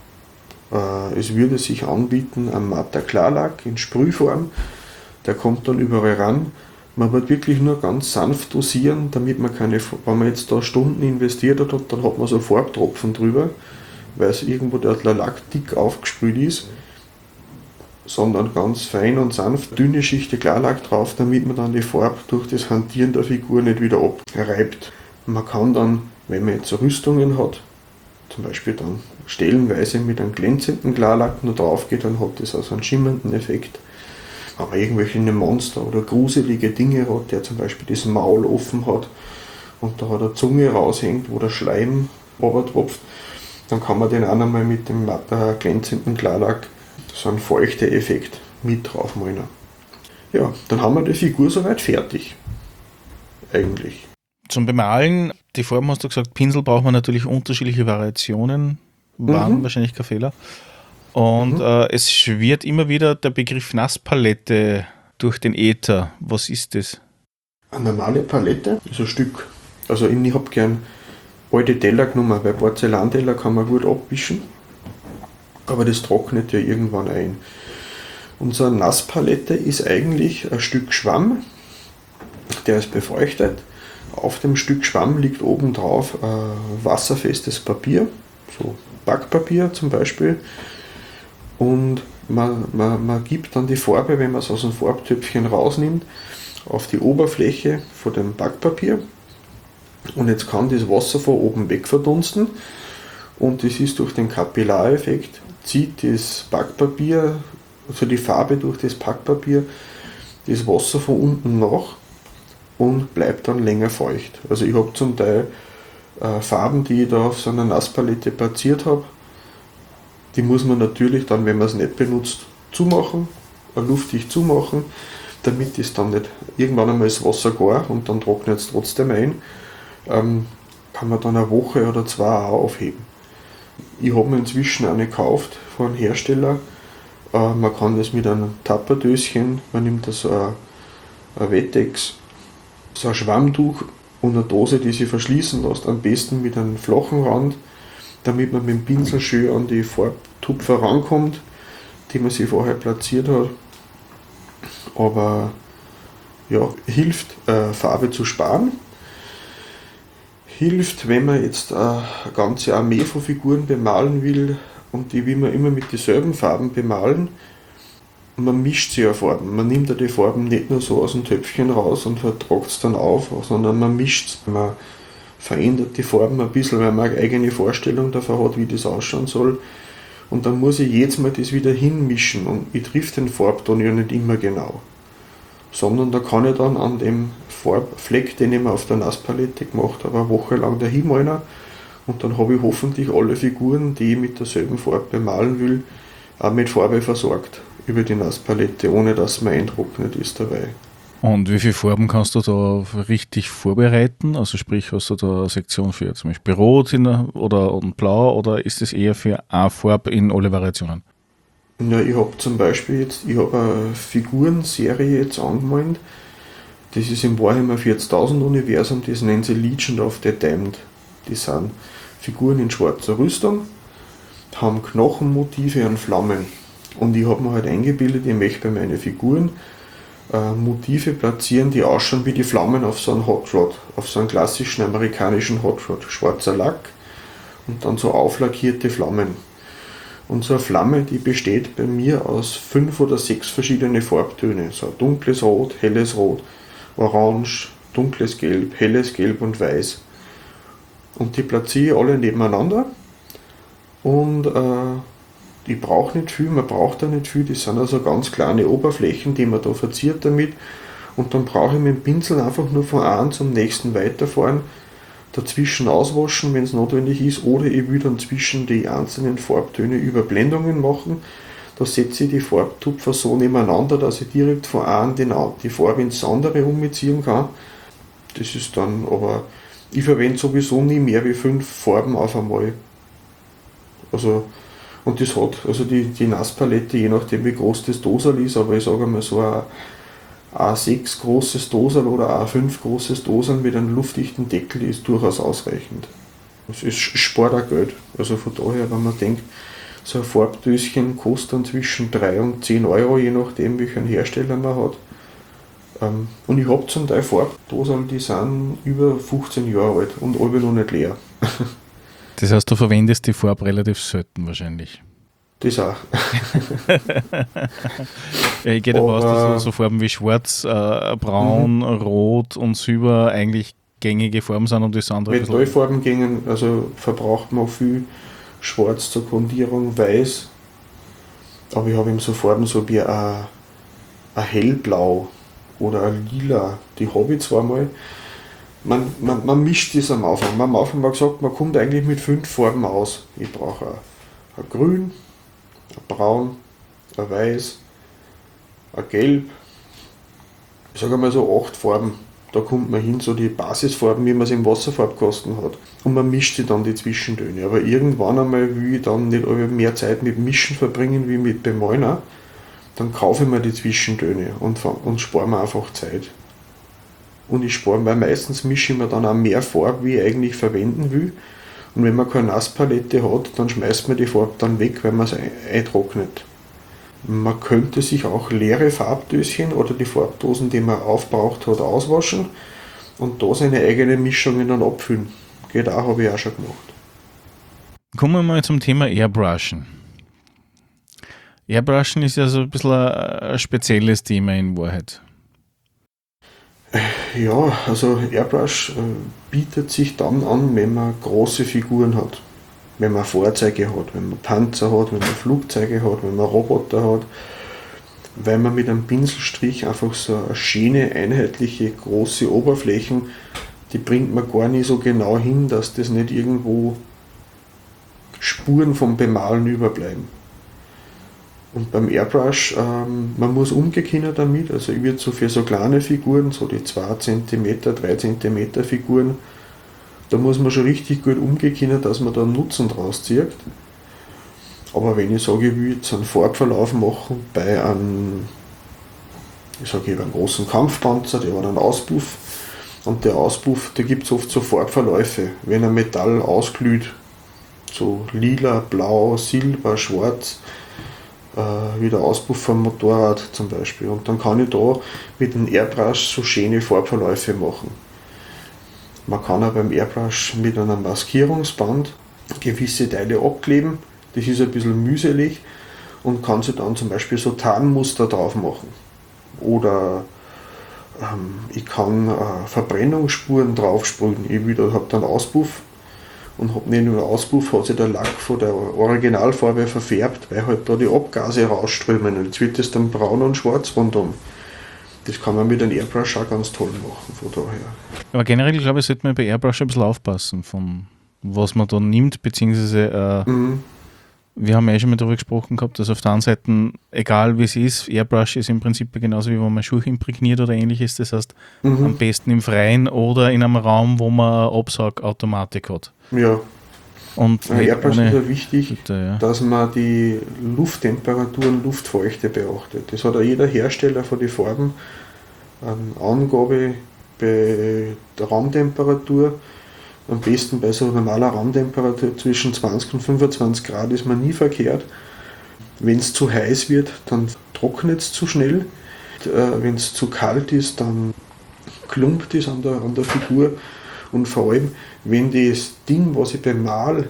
Äh, es würde sich anbieten, ein matter Klarlack in Sprühform, der kommt dann überall ran. Man wird wirklich nur ganz sanft dosieren, damit man keine, wenn man jetzt da Stunden investiert hat, dann hat man so Farbtropfen drüber, weil es irgendwo der Lack dick aufgesprüht ist, sondern ganz fein und sanft, dünne Schichte Klarlack drauf, damit man dann die Farbe durch das Hantieren der Figur nicht wieder abreibt. Man kann dann, wenn man jetzt Rüstungen hat, zum Beispiel dann stellenweise mit einem glänzenden Klarlack nur drauf geht, dann hat das also einen schimmernden Effekt. Wenn man irgendwelche Monster oder gruselige Dinge hat, der zum Beispiel das Maul offen hat und da hat eine Zunge raushängt, wo der Schleim runtertropft, dann kann man den auch nochmal mit dem matter glänzenden Klarlack so einen feuchten Effekt mit draufmalen. Ja, dann haben wir die Figur soweit fertig. Eigentlich. Zum Bemalen, die Form hast du gesagt, Pinsel braucht man natürlich unterschiedliche Variationen, waren mhm. wahrscheinlich kein Fehler. Und mhm. äh, es schwirrt immer wieder der Begriff Nasspalette durch den Äther. Was ist das? Eine normale Palette ist ein Stück. Also ich habe gern alte Teller genommen, weil Porzellanteller kann man gut abwischen, aber das trocknet ja irgendwann ein. Unsere Nasspalette ist eigentlich ein Stück Schwamm, der ist befeuchtet. Auf dem Stück Schwamm liegt oben drauf äh, wasserfestes Papier, so Backpapier zum Beispiel. und man, man, man gibt dann die Farbe, wenn man es aus dem Farbtöpfchen rausnimmt, auf die Oberfläche von dem Backpapier. Und jetzt kann das Wasser von oben weg verdunsten und das ist durch den Kapillareffekt, zieht das Backpapier, also die Farbe durch das Backpapier, das Wasser von unten nach und bleibt dann länger feucht. Also ich habe zum Teil äh, Farben, die ich da auf so einer Nasspalette platziert habe, die muss man natürlich dann, wenn man es nicht benutzt, zumachen, äh, luftdicht zumachen, damit es dann nicht irgendwann einmal das Wasser gar und dann trocknet es trotzdem ein. Ähm, kann man dann eine Woche oder zwei auch aufheben. Ich habe mir inzwischen eine gekauft von einem Hersteller. Äh, man kann das mit einem Tapperdöschen, man nimmt das ein, ein Wettex, so ein Schwammtuch und eine Dose, die sich verschließen lässt, am besten mit einem flachen Rand, damit man mit dem Pinsel schön an die Farbtupfer rankommt, die man sich vorher platziert hat. Aber ja, hilft, äh, Farbe zu sparen. Hilft, wenn man jetzt eine ganze Armee von Figuren bemalen will und die will man immer mit denselben Farben bemalen. Man mischt sie ja Farben. Man nimmt ja die Farben nicht nur so aus dem Töpfchen raus und vertragt es dann auf, sondern man mischt es. Man verändert die Farben ein bisschen, weil man eine eigene Vorstellung davon hat, wie das ausschauen soll. Und dann muss ich jedes Mal das wieder hinmischen und ich triff den Farbton ja nicht immer genau. Sondern da kann ich dann an dem Farbfleck, den ich mir auf der Nasspalette gemacht habe, eine Woche lang dahin malen und dann habe ich hoffentlich alle Figuren, die ich mit derselben Farbe bemalen will, auch mit Farbe versorgt über die Nasspalette, ohne dass man eintrocknet ist dabei. Und wie viele Farben kannst du da richtig vorbereiten? Also sprich, hast du da eine Sektion für zum Beispiel Rot in der, oder und Blau oder ist es eher für eine Farbe in alle Variationen? Ja, ich habe zum Beispiel jetzt, ich habe eine Figurenserie jetzt angemalt, das ist im Warhammer vierzigtausend Universum, das nennt sich Legion of the Damned. Das sind Figuren in schwarzer Rüstung, haben Knochenmotive und Flammen. Und ich habe mir halt eingebildet, ich möchte bei meinen Figuren äh, Motive platzieren, die ausschauen wie die Flammen auf so einem Hot Rod, auf so einem klassischen amerikanischen Hot Rod. Schwarzer Lack und dann so auflackierte Flammen. Und so eine Flamme, die besteht bei mir aus fünf oder sechs verschiedene Farbtöne. So dunkles Rot, helles Rot, Orange, dunkles Gelb, helles Gelb und Weiß. Und die platziere ich alle nebeneinander. Und äh, ich brauche nicht viel, man braucht da nicht viel. Das sind also ganz kleine Oberflächen, die man da verziert damit. Und dann brauche ich mit dem Pinsel einfach nur von einem zum nächsten weiterfahren, dazwischen auswaschen, wenn es notwendig ist, oder ich will dann zwischen die einzelnen Farbtöne Überblendungen machen. Da setze ich die Farbtupfer so nebeneinander, dass ich direkt von einem die, die Farbe ins andere umziehen kann. Das ist dann, aber ich verwende sowieso nie mehr wie fünf Farben auf einmal. Also, und das hat, also die, die Nasspalette, je nachdem wie groß das Dosal ist, aber ich sage mal so ein A sechs großes Dosal oder A fünf großes Dosal mit einem luftdichten Deckel ist durchaus ausreichend. Es ist spart auch Geld. Also von daher, wenn man denkt, so ein Farbdöschen kostet dann zwischen drei und zehn Euro, je nachdem welchen Hersteller man hat. Und ich habe zum Teil Farbdosal, die sind über fünfzehn Jahre alt und alle noch nicht leer. Das heißt, du verwendest die Farbe relativ selten wahrscheinlich. Das auch. Ja, ich gehe davon aus, dass so, so Farben wie Schwarz, äh, Braun, mhm. Rot und Silber eigentlich gängige Farben sind und das andere. Metallfarben gingen, also verbraucht man viel Schwarz zur Grundierung, Weiß. Aber ich habe eben so Farben so wie ein, ein Hellblau oder ein Lila, die habe ich zwar mal. Man, man, man mischt das am Anfang. Man am Anfang mal gesagt, man kommt eigentlich mit fünf Farben aus. Ich brauche ein, ein Grün, ein Braun, ein Weiß, ein Gelb. Ich sage mal so acht Farben. Da kommt man hin, so die Basisfarben, wie man es im Wasserfarbkasten hat. Und man mischt sie dann die Zwischentöne. Aber irgendwann einmal will ich dann nicht mehr Zeit mit Mischen verbringen wie mit Bemalen. Dann kaufe ich mir die Zwischentöne und, und spare mir einfach Zeit. Und ich spare, weil meistens mische ich mir dann auch mehr Farbe, wie ich eigentlich verwenden will. Und wenn man keine Nasspalette hat, dann schmeißt man die Farbe dann weg, weil man es eintrocknet. Man könnte sich auch leere Farbdöschen oder die Farbdosen, die man aufbraucht hat, auswaschen und da seine eigenen Mischungen dann abfüllen. Geht auch, habe ich auch schon gemacht. Kommen wir mal zum Thema Airbrushen. Airbrushen ist ja so ein bisschen ein, ein spezielles Thema in Wahrheit. Ja, also Airbrush äh, bietet sich dann an, wenn man große Figuren hat. Wenn man Fahrzeuge hat, wenn man Panzer hat, wenn man Flugzeuge hat, wenn man Roboter hat. Weil man mit einem Pinselstrich einfach so eine schöne, einheitliche, große Oberflächen, die bringt man gar nicht so genau hin, dass das nicht irgendwo Spuren vom Bemalen überbleiben. Und beim Airbrush, ähm, man muss umgehen damit, also ich würde so für so kleine Figuren, so die zwei Zentimeter, drei Zentimeter Figuren, da muss man schon richtig gut umgehen, dass man da einen Nutzen draus zieht. Aber wenn ich sage, ich will jetzt einen Farbverlauf machen bei einem, ich sage, ich habe einen großen Kampfpanzer, der hat einen Auspuff, und der Auspuff, da gibt es oft so Farbverläufe, wenn ein Metall ausglüht, so lila, blau, silber, schwarz, wie der Auspuff vom Motorrad zum Beispiel. Und dann kann ich da mit dem Airbrush so schöne Farbverläufe machen. Man kann auch beim Airbrush mit einem Maskierungsband gewisse Teile abkleben. Das ist ein bisschen mühselig und kann sich dann zum Beispiel so Tarnmuster drauf machen. Oder ähm, ich kann äh, Verbrennungsspuren draufsprühen. Ich habe dann Auspuff und habe nicht nur Auspuff, hat sich der Lack von der Originalfarbe verfärbt, weil halt da die Abgase rausströmen. Und jetzt wird das dann braun und schwarz rundum. Das kann man mit einem Airbrush auch ganz toll machen, von daher. Aber generell, glaube ich, sollte man bei Airbrush ein bisschen aufpassen, von was man da nimmt, beziehungsweise äh, mhm. wir haben ja eh schon mal darüber gesprochen gehabt, dass auf der einen Seite, egal wie es ist, Airbrush ist im Prinzip genauso wie wenn man Schuhe imprägniert oder ähnliches, das heißt mhm. am besten im Freien oder in einem Raum, wo man eine Absaugautomatik hat. Ja. Und ja, Airbrush ist ja wichtig, bitte, ja. dass man die Lufttemperatur und Luftfeuchte beachtet. Das hat auch jeder Hersteller von den Farben eine Angabe bei der Raumtemperatur. Am besten bei so normaler Raumtemperatur zwischen zwanzig und fünfundzwanzig Grad ist man nie verkehrt. Wenn es zu heiß wird, dann trocknet es zu schnell. Wenn es zu kalt ist, dann klumpt es an der, an der Figur. Und vor allem, wenn das Ding, was ich bemal,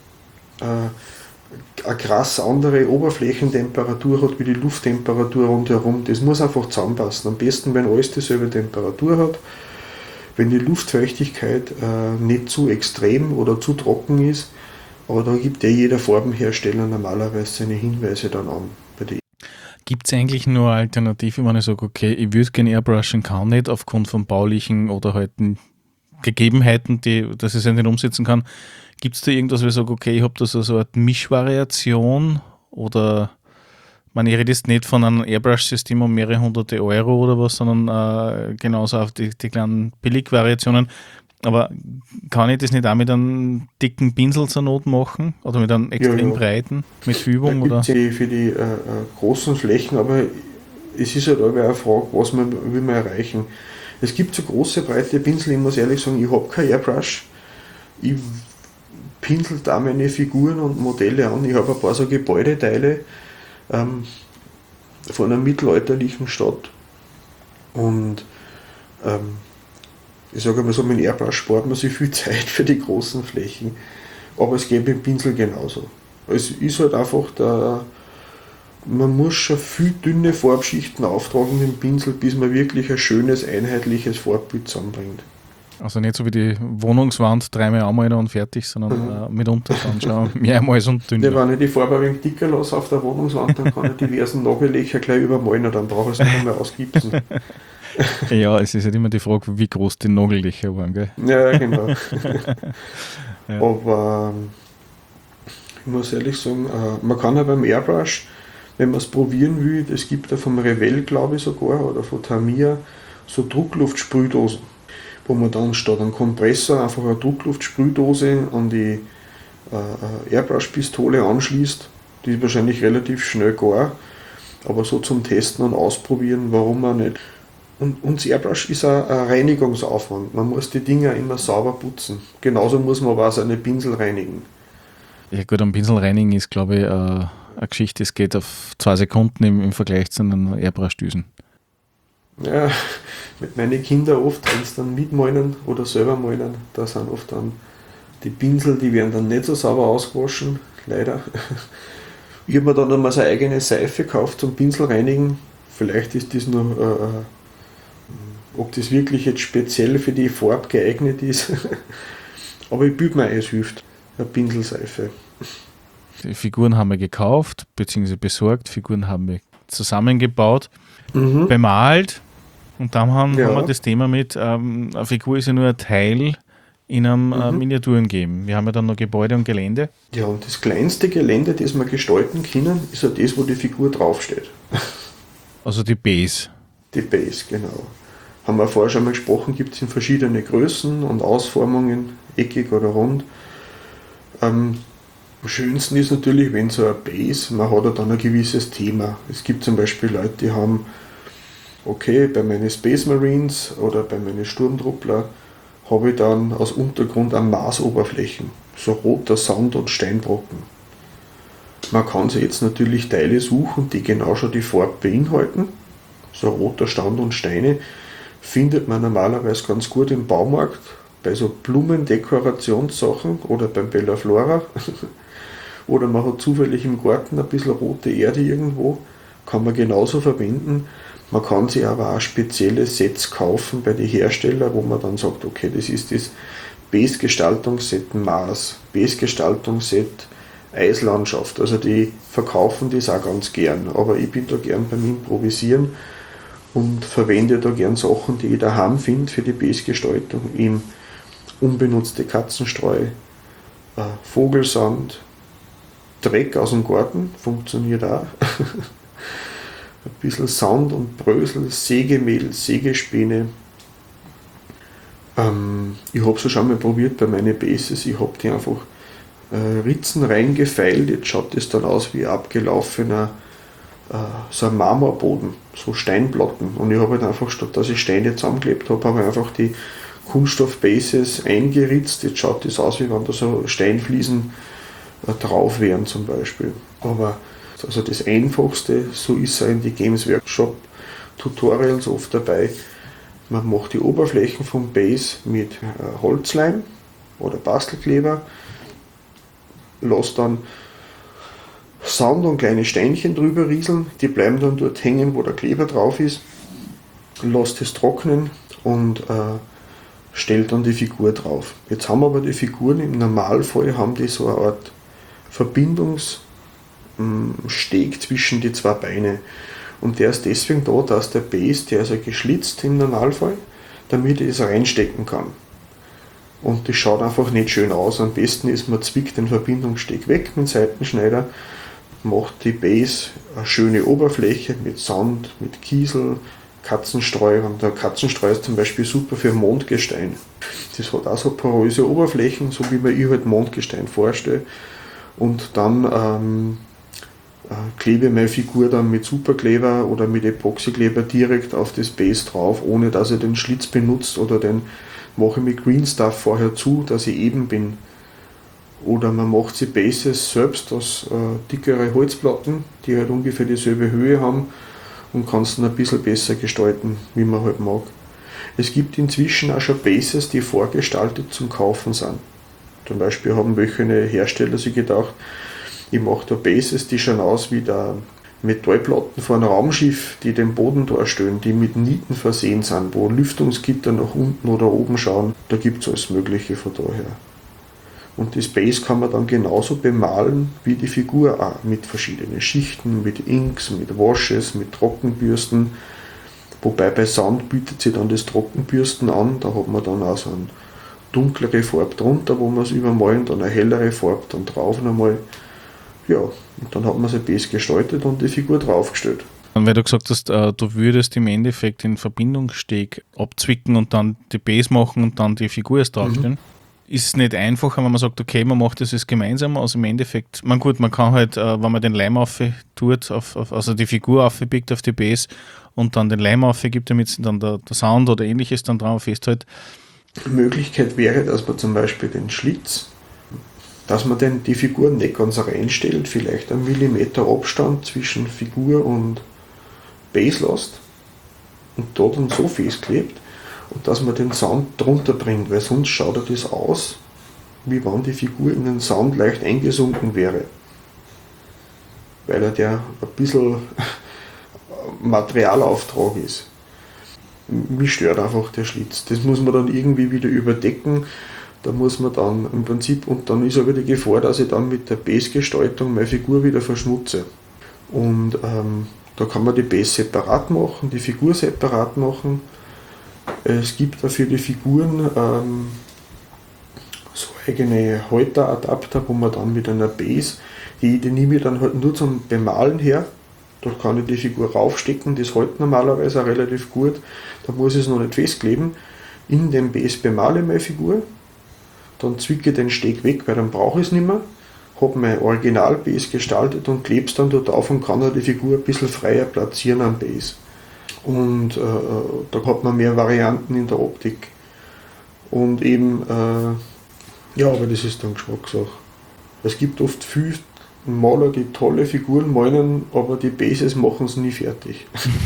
äh, eine krass andere Oberflächentemperatur hat wie die Lufttemperatur rundherum, das muss einfach zusammenpassen. Am besten, wenn alles dieselbe Temperatur hat. Wenn die Luftfeuchtigkeit äh, nicht zu extrem oder zu trocken ist, aber da gibt ja jeder Farbenhersteller normalerweise seine Hinweise dann an. Gibt es eigentlich nur eine Alternative, wenn ich sage, okay, ich würde gerne airbrushen, kann nicht, aufgrund von baulichen oder halt Gegebenheiten, die, dass ich es nicht umsetzen kann. Gibt es da irgendwas, wo ich sage, okay, ich habe da so, so eine Mischvariation oder man ich rede jetzt nicht von einem Airbrush-System um mehrere hunderte Euro oder was, sondern äh, genauso auf die, die kleinen Billigvariationen. Aber kann ich das nicht auch mit einem dicken Pinsel zur Not machen? Oder mit einem extrem ja, ja. breiten, mit Übung? Da gibt es für die äh, großen Flächen, aber es ist halt auch eine Frage, was man, will man erreichen. Es gibt so große, breite Pinsel, ich muss ehrlich sagen, ich habe kein Airbrush. Ich pinsel da meine Figuren und Modelle an. Ich habe ein paar so Gebäudeteile ähm, von einer mittelalterlichen Stadt. Und ähm, ich sage mal so, mit dem Airbrush spart man sich viel Zeit für die großen Flächen. Aber es geht mit dem Pinsel genauso. Es ist halt einfach der, man muss schon viel dünne Farbschichten auftragen mit dem Pinsel, bis man wirklich ein schönes, einheitliches Farbbild zusammenbringt. Also nicht so wie die Wohnungswand dreimal anmalen und fertig, sondern mhm. äh, mitunter dann schon mehrmals und dünner. Ja, wenn ich die Farbe ein wenig dicker lasse auf der Wohnungswand, dann kann ich diversen Nagellöcher gleich übermalen und dann brauche ich es nicht mehr ausgipsen. Ja, es ist halt immer die Frage, wie groß die Nagellöcher waren, gell? Ja, genau. ja. Aber ich muss ehrlich sagen, man kann ja beim Airbrush, wenn man es probieren will, es gibt ja vom Revell, glaube ich sogar, oder von Tamiya, so Druckluftsprühdosen, wo man dann statt einem Kompressor einfach eine Druckluftsprühdose an die äh, Airbrush-Pistole anschließt. Die ist wahrscheinlich relativ schnell gar, aber so zum Testen und Ausprobieren, warum man nicht. Und, und das Airbrush ist ein, ein Reinigungsaufwand. Man muss die Dinger immer sauber putzen. Genauso muss man aber auch seine Pinsel reinigen. Ja gut, am Pinsel reinigen ist, glaube ich, eine Geschichte, es geht auf zwei Sekunden im, im Vergleich zu einem Airbrush-Düsen. Ja, mit meinen Kindern oft, wenn sie dann mitmalen oder selber malen, da sind oft dann die Pinsel, die werden dann nicht so sauber ausgewaschen, leider. Ich habe mir dann einmal so eine eigene Seife gekauft zum Pinsel reinigen. Vielleicht ist das noch, äh, ob das wirklich jetzt speziell für die Farbe geeignet ist. Aber ich bilde mir ein, es hilft. Eine Pinselseife. Die Figuren haben wir gekauft, beziehungsweise besorgt. Figuren haben wir zusammengebaut, Mhm. bemalt. Und dann haben, Ja. haben wir das Thema mit, ähm, eine Figur ist ja nur ein Teil in einem äh, Mhm. Miniaturen-Game. Wir haben ja dann noch Gebäude und Gelände. Ja, und das kleinste Gelände, das wir gestalten können, ist ja das, wo die Figur draufsteht. Also die Base. Die Base, genau. Haben wir vorher schon mal gesprochen, gibt es in verschiedene Größen und Ausformungen, eckig oder rund. Ähm, am schönsten ist natürlich, wenn so eine Base, man hat ja dann ein gewisses Thema. Es gibt zum Beispiel Leute, die haben, okay, bei meinen Space Marines oder bei meinen Sturmtruppler habe ich dann als Untergrund eine Marsoberflächen, so roter Sand und Steinbrocken. Man kann sich jetzt natürlich Teile suchen, die genau schon die Farbe beinhalten. So roter Sand und Steine findet man normalerweise ganz gut im Baumarkt, bei so Blumendekorationssachen oder beim Bella Flora. Oder man hat zufällig im Garten ein bisschen rote Erde irgendwo, kann man genauso verwenden. Man kann sich aber auch spezielle Sets kaufen bei den Herstellern, wo man dann sagt, okay, das ist das Base-Gestaltungsset Mars, Base-Gestaltungsset Eislandschaft. Also die verkaufen das auch ganz gern, aber ich bin da gern beim Improvisieren und verwende da gern Sachen, die ich daheim finde für die Base-Gestaltung. Im unbenutzte Katzenstreu, äh, Vogelsand, Dreck aus dem Garten, funktioniert auch. Ein bisschen Sand und Brösel, Sägemehl, Sägespäne. Ähm, ich habe es schon mal probiert bei meinen Bases. Ich habe die einfach äh, Ritzen reingefeilt. Jetzt schaut das dann aus wie abgelaufener äh, so ein Marmorboden, so Steinplatten. Und ich habe halt einfach, statt dass ich Steine zusammengeklebt habe, habe ich einfach die Kunststoff-Bases eingeritzt. Jetzt schaut das aus, wie wenn da so Steinfliesen äh, drauf wären zum Beispiel. Aber also das Einfachste, so ist es in die Games Workshop Tutorials oft dabei. Man macht die Oberflächen vom Base mit äh, Holzleim oder Bastelkleber, lässt dann Sand und kleine Steinchen drüber rieseln, die bleiben dann dort hängen, wo der Kleber drauf ist, lässt es trocknen und äh, stellt dann die Figur drauf. Jetzt haben aber die Figuren im Normalfall haben die so eine Art Verbindungs Steg zwischen die zwei Beine. Und der ist deswegen da, dass der Base, der ist ja geschlitzt im Normalfall, damit ich es reinstecken kann. Und das schaut einfach nicht schön aus. Am besten ist, man zwickt den Verbindungssteg weg mit dem Seitenschneider, macht die Base eine schöne Oberfläche mit Sand, mit Kiesel, Katzenstreu. Und der Katzenstreu ist zum Beispiel super für Mondgestein. Das hat auch so poröse Oberflächen, so wie man ich halt Mondgestein vorstelle. Und dann ähm, klebe meine Figur dann mit Superkleber oder mit Epoxykleber direkt auf das Base drauf, ohne dass ich den Schlitz benutzt oder den mache ich mit Green Stuff vorher zu, dass ich eben bin. Oder man macht die Bases selbst aus äh, dickere Holzplatten, die halt ungefähr dieselbe Höhe haben und kann es dann ein bisschen besser gestalten, wie man halt mag. Es gibt inzwischen auch schon Bases, die vorgestaltet zum Kaufen sind. Zum Beispiel haben welche Hersteller sich gedacht, ich mache da Bases, die schauen aus wie der Metallplatten von einem Raumschiff, die den Boden darstellen, die mit Nieten versehen sind, wo Lüftungsgitter nach unten oder oben schauen. Da gibt es alles Mögliche von daher. Und das Base kann man dann genauso bemalen wie die Figur auch, mit verschiedenen Schichten, mit Inks, mit Washes, mit Trockenbürsten. Wobei bei Sand bietet sich dann das Trockenbürsten an, da hat man dann auch so eine dunklere Farbe drunter, wo man es übermalen, dann eine hellere Farbe dann drauf nochmal. Ja, und dann hat man sein Base gestaltet und die Figur draufgestellt. Und weil du gesagt hast, äh, du würdest im Endeffekt den Verbindungssteg abzwicken und dann die Base machen und dann die Figur erst draufstellen. Mhm. Ist es nicht einfacher, wenn man sagt, okay, man macht das jetzt gemeinsam, also im Endeffekt, man gut, man kann halt, äh, wenn man den Leim auf tut, auf, auf, also die Figur aufbiegt auf die Base und dann den Leim aufgibt, damit dann der, der Sound oder ähnliches dann drauf festhält. Möglichkeit wäre, dass man zum Beispiel den Schlitz, dass man denn die Figur nicht ganz reinstellt, vielleicht einen Millimeter Abstand zwischen Figur und Base lässt und da dann so festklebt und dass man den Sand drunter bringt, weil sonst schaut er das aus, wie wenn die Figur in den Sand leicht eingesunken wäre. weil er der ein bisschen Materialauftrag ist. Mich stört einfach der Schlitz. Das muss man dann irgendwie wieder überdecken. Da muss man dann im Prinzip, und dann ist aber die Gefahr, dass ich dann mit der Base-Gestaltung meine Figur wieder verschmutze. Und ähm, da kann man die Base separat machen, die Figur separat machen. Es gibt da für die Figuren ähm, so eigene Halteradapter, wo man dann mit einer Base, die, die nehme ich dann halt nur zum Bemalen her. Da kann ich die Figur raufstecken, das hält normalerweise auch relativ gut. Da muss ich es noch nicht festkleben. In dem Base bemale ich meine Figur, dann zwicke ich den Steg weg, weil dann brauche ich es nicht mehr. Habe mein Original-Base gestaltet und klebe es dann dort auf und kann dann die Figur ein bisschen freier platzieren am Base. Und äh, da hat man mehr Varianten in der Optik. Und eben, äh, ja, aber das ist dann Geschmackssache. Es gibt oft viele Maler, die tolle Figuren malen, aber die Bases machen es nie fertig.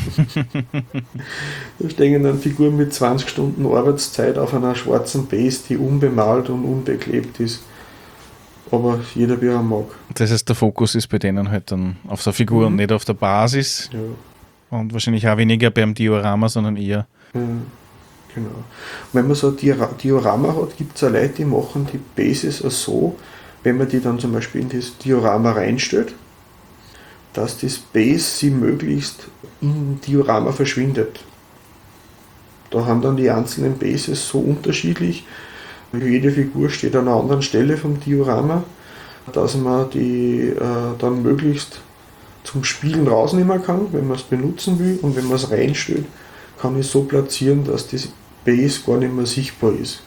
Da stehen dann Figuren mit zwanzig Stunden Arbeitszeit auf einer schwarzen Base, die unbemalt und unbeklebt ist. Aber jeder wie er mag. Das heißt, der Fokus ist bei denen halt dann auf der Figur mhm. und nicht auf der Basis. Ja. Und wahrscheinlich auch weniger beim Diorama, sondern eher. Ja, genau. Wenn man so ein Diorama hat, gibt es auch Leute, die machen die Bases auch so, wenn man die dann zum Beispiel in das Diorama reinstellt, dass das Base sie möglichst im Diorama verschwindet. Da haben dann die einzelnen Bases so unterschiedlich, jede Figur steht an einer anderen Stelle vom Diorama, dass man die äh, dann möglichst zum Spielen rausnehmen kann, wenn man es benutzen will, und wenn man es reinstellt, kann ich so platzieren, dass das Base gar nicht mehr sichtbar ist.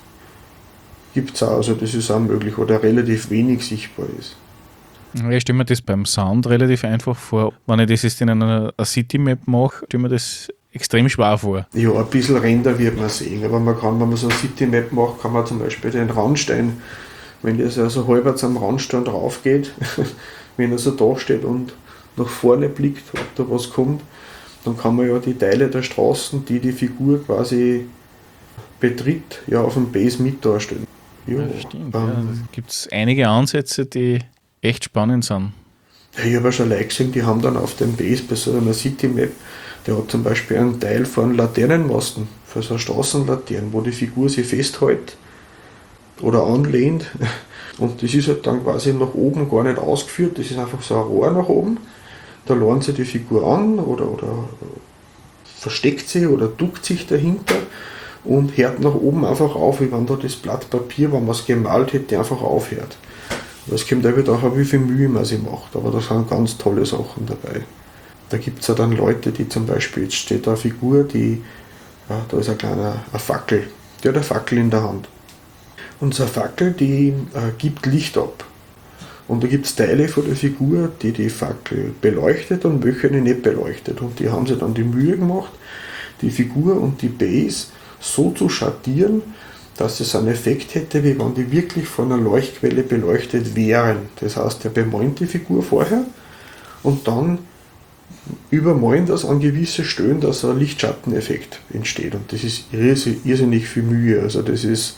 Gibt es auch, also das ist auch möglich, oder relativ wenig sichtbar ist. Ja, ich stelle mir das beim Sound relativ einfach vor. Wenn ich das jetzt in einer, einer City-Map mache, stelle mir das extrem schwer vor. Ja, ein bisschen Ränder wird man sehen, aber man kann, wenn man so eine City-Map macht, kann man zum Beispiel den Randstein, wenn das also halbwegs am Randstein drauf geht, wenn er so da steht und nach vorne blickt, ob da was kommt, dann kann man ja die Teile der Straßen, die die Figur quasi betritt, ja auf dem Base mit darstellen. Ja, ja, stimmt. Ähm, ja, gibt es einige Ansätze, die echt spannend sind. Ja, ich habe ja schon Leute gesehen, die haben dann auf dem Base bei so einer City-Map, der hat zum Beispiel einen Teil von Laternenmasten, für so eine Straßenlaternen, wo die Figur sich festhält oder anlehnt. Und das ist halt dann quasi nach oben gar nicht ausgeführt, das ist einfach so ein Rohr nach oben. Da lernt sie die Figur an oder, oder versteckt sie oder duckt sich dahinter und hört nach oben einfach auf, wie wenn da das Blatt Papier, wenn man es gemalt hätte, einfach aufhört. Es kommt auch wieder darauf, wie viel Mühe man sich macht, aber da sind ganz tolle Sachen dabei. Da gibt es ja dann Leute, die zum Beispiel, jetzt steht da eine Figur, die, ja, da ist ein kleiner eine Fackel, die hat eine Fackel in der Hand. Und so eine Fackel, die äh, gibt Licht ab. Und da gibt es Teile von der Figur, die die Fackel beleuchtet und welche die nicht beleuchtet. Und die haben sich dann die Mühe gemacht, die Figur und die Base so zu schattieren, dass es einen Effekt hätte, wie wenn die wirklich von einer Leuchtquelle beleuchtet wären. Das heißt, er bemalt die Figur vorher und dann übermalen das an gewisse Stellen, dass ein Lichtschatteneffekt entsteht. Und das ist irrsinnig viel Mühe. Also das ist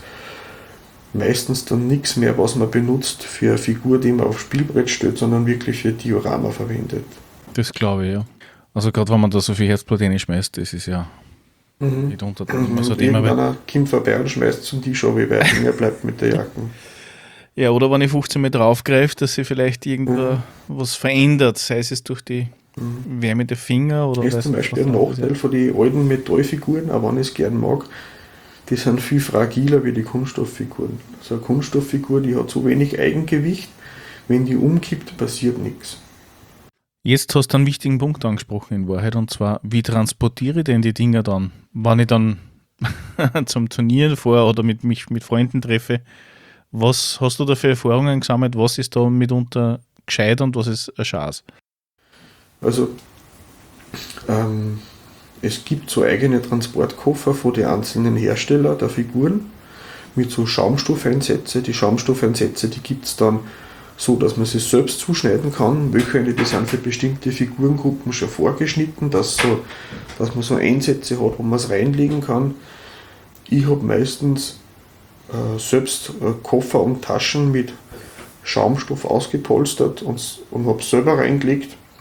meistens dann nichts mehr, was man benutzt für eine Figur, die man aufs Spielbrett stellt, sondern wirklich für Diorama verwendet. Das glaube ich, ja. Also gerade wenn man da so viel Herzblut reinschmeißt, das ist ja mhm. nicht unter mhm. Also irgendeiner kommt vorbei und schmeißt zum Tisch ab, wie weit er bleibt mit der Jacke. Ja, oder wenn ich fünfzehn Mal draufgreife, dass sich vielleicht irgendwo mhm. was verändert, sei es durch die mhm. Wärme der Finger oder... Das ist zum Beispiel ein Nachteil von den alten Metallfiguren, auch wenn ich es gern mag. Die sind viel fragiler wie die Kunststofffiguren. So eine Kunststofffigur, die hat so wenig Eigengewicht, wenn die umkippt, passiert nichts. Jetzt hast du einen wichtigen Punkt angesprochen in Wahrheit, und zwar, wie transportiere ich denn die Dinger dann? Wenn ich dann zum Turnier fahre oder mit, mich mit Freunden treffe, was hast du da für Erfahrungen gesammelt? Was ist da mitunter gescheit und was ist ein Schatz? Also, ähm, es gibt so eigene Transportkoffer von den einzelnen Herstellern der Figuren mit so Schaumstoffeinsätze. Die Schaumstoffeinsätze, die gibt es dann so, dass man sie selbst zuschneiden kann. Welche die sind für bestimmte Figurengruppen schon vorgeschnitten, dass, so, dass man so Einsätze hat, wo man es reinlegen kann. Ich habe meistens äh, selbst äh, Koffer und Taschen mit Schaumstoff ausgepolstert und, und habe selber reingelegt.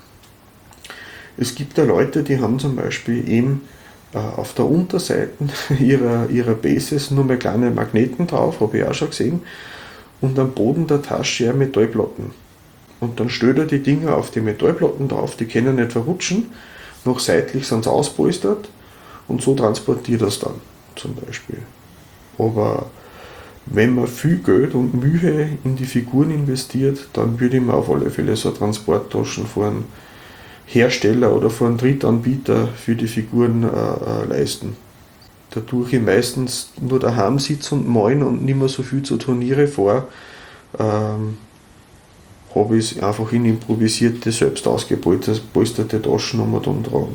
Es gibt da Leute, die haben zum Beispiel eben äh, auf der Unterseite ihrer, ihrer Bases nur mehr kleine Magneten drauf, habe ich auch schon gesehen, und am Boden der Tasche ja Metallplatten. Und dann stellt er die Dinger auf die Metallplatten drauf, die können nicht verrutschen, noch seitlich sind sie auspolstert und so transportiert er es dann zum Beispiel. Aber wenn man viel Geld und Mühe in die Figuren investiert, dann würde ich mir auf alle Fälle so Transporttaschen von einem Hersteller oder von einem Drittanbieter für die Figuren äh, leisten. Dadurch ich meistens nur daheim sitze und malen und nicht mehr so viel zu Turniere vor, ähm, habe ich es einfach in improvisierte, selbst ausgepolsterte Taschen um und umtragen.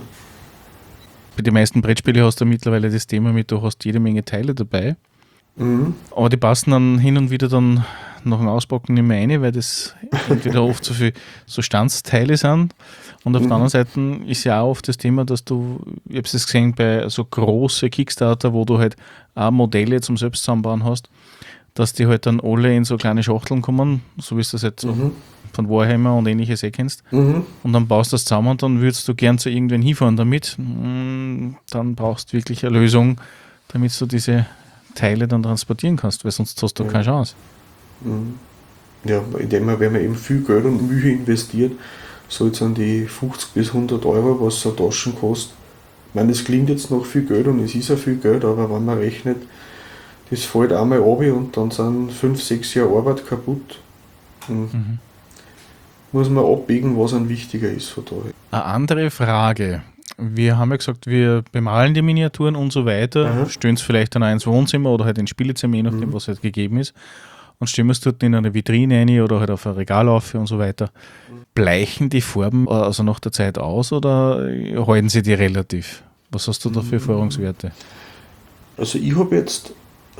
Bei den meisten Brettspielen hast du mittlerweile das Thema mit, du hast jede Menge Teile dabei. Mhm. Aber die passen dann hin und wieder dann nach dem Auspacken nicht mehr rein, weil das entweder oft so viele so Standsteile sind. Und auf Mhm. der anderen Seite ist ja auch oft das Thema, dass du, ich habe es gesehen bei so großen Kickstarter, wo du halt auch Modelle zum selbst zusammenbauen hast, dass die halt dann alle in so kleine Schachteln kommen, so wie du das jetzt so Mhm. von Warhammer und ähnliches eh kennst. Mhm. Und dann baust du das zusammen und dann würdest du gern zu irgendwen hinfahren damit. Mm, Dann brauchst du wirklich eine Lösung, damit du diese Teile dann transportieren kannst, weil sonst hast du Ja. keine Chance. Mhm. Ja, indem man, wenn man eben viel Geld und Mühe investiert, so jetzt an die fünfzig bis hundert Euro, was so Taschen kostet. Ich meine, das klingt jetzt noch viel Geld und es ist ja viel Geld, aber wenn man rechnet, das fällt einmal ab und dann sind fünf, sechs Jahre Arbeit kaputt. Und Mhm. muss man abwägen, was ein wichtiger ist von daher. Eine andere Frage. Wir haben ja gesagt, wir bemalen die Miniaturen und so weiter, Aha. stellen es vielleicht dann auch ins Wohnzimmer oder halt ins Spielezimmer, je nachdem, Mhm. was halt gegeben ist. Und stellen wir es dort in eine Vitrine rein oder halt auf ein Regal auf und so weiter. Bleichen die Farben also nach der Zeit aus oder halten sie die relativ? Was hast du da für Erfahrungswerte? Also ich habe jetzt, äh,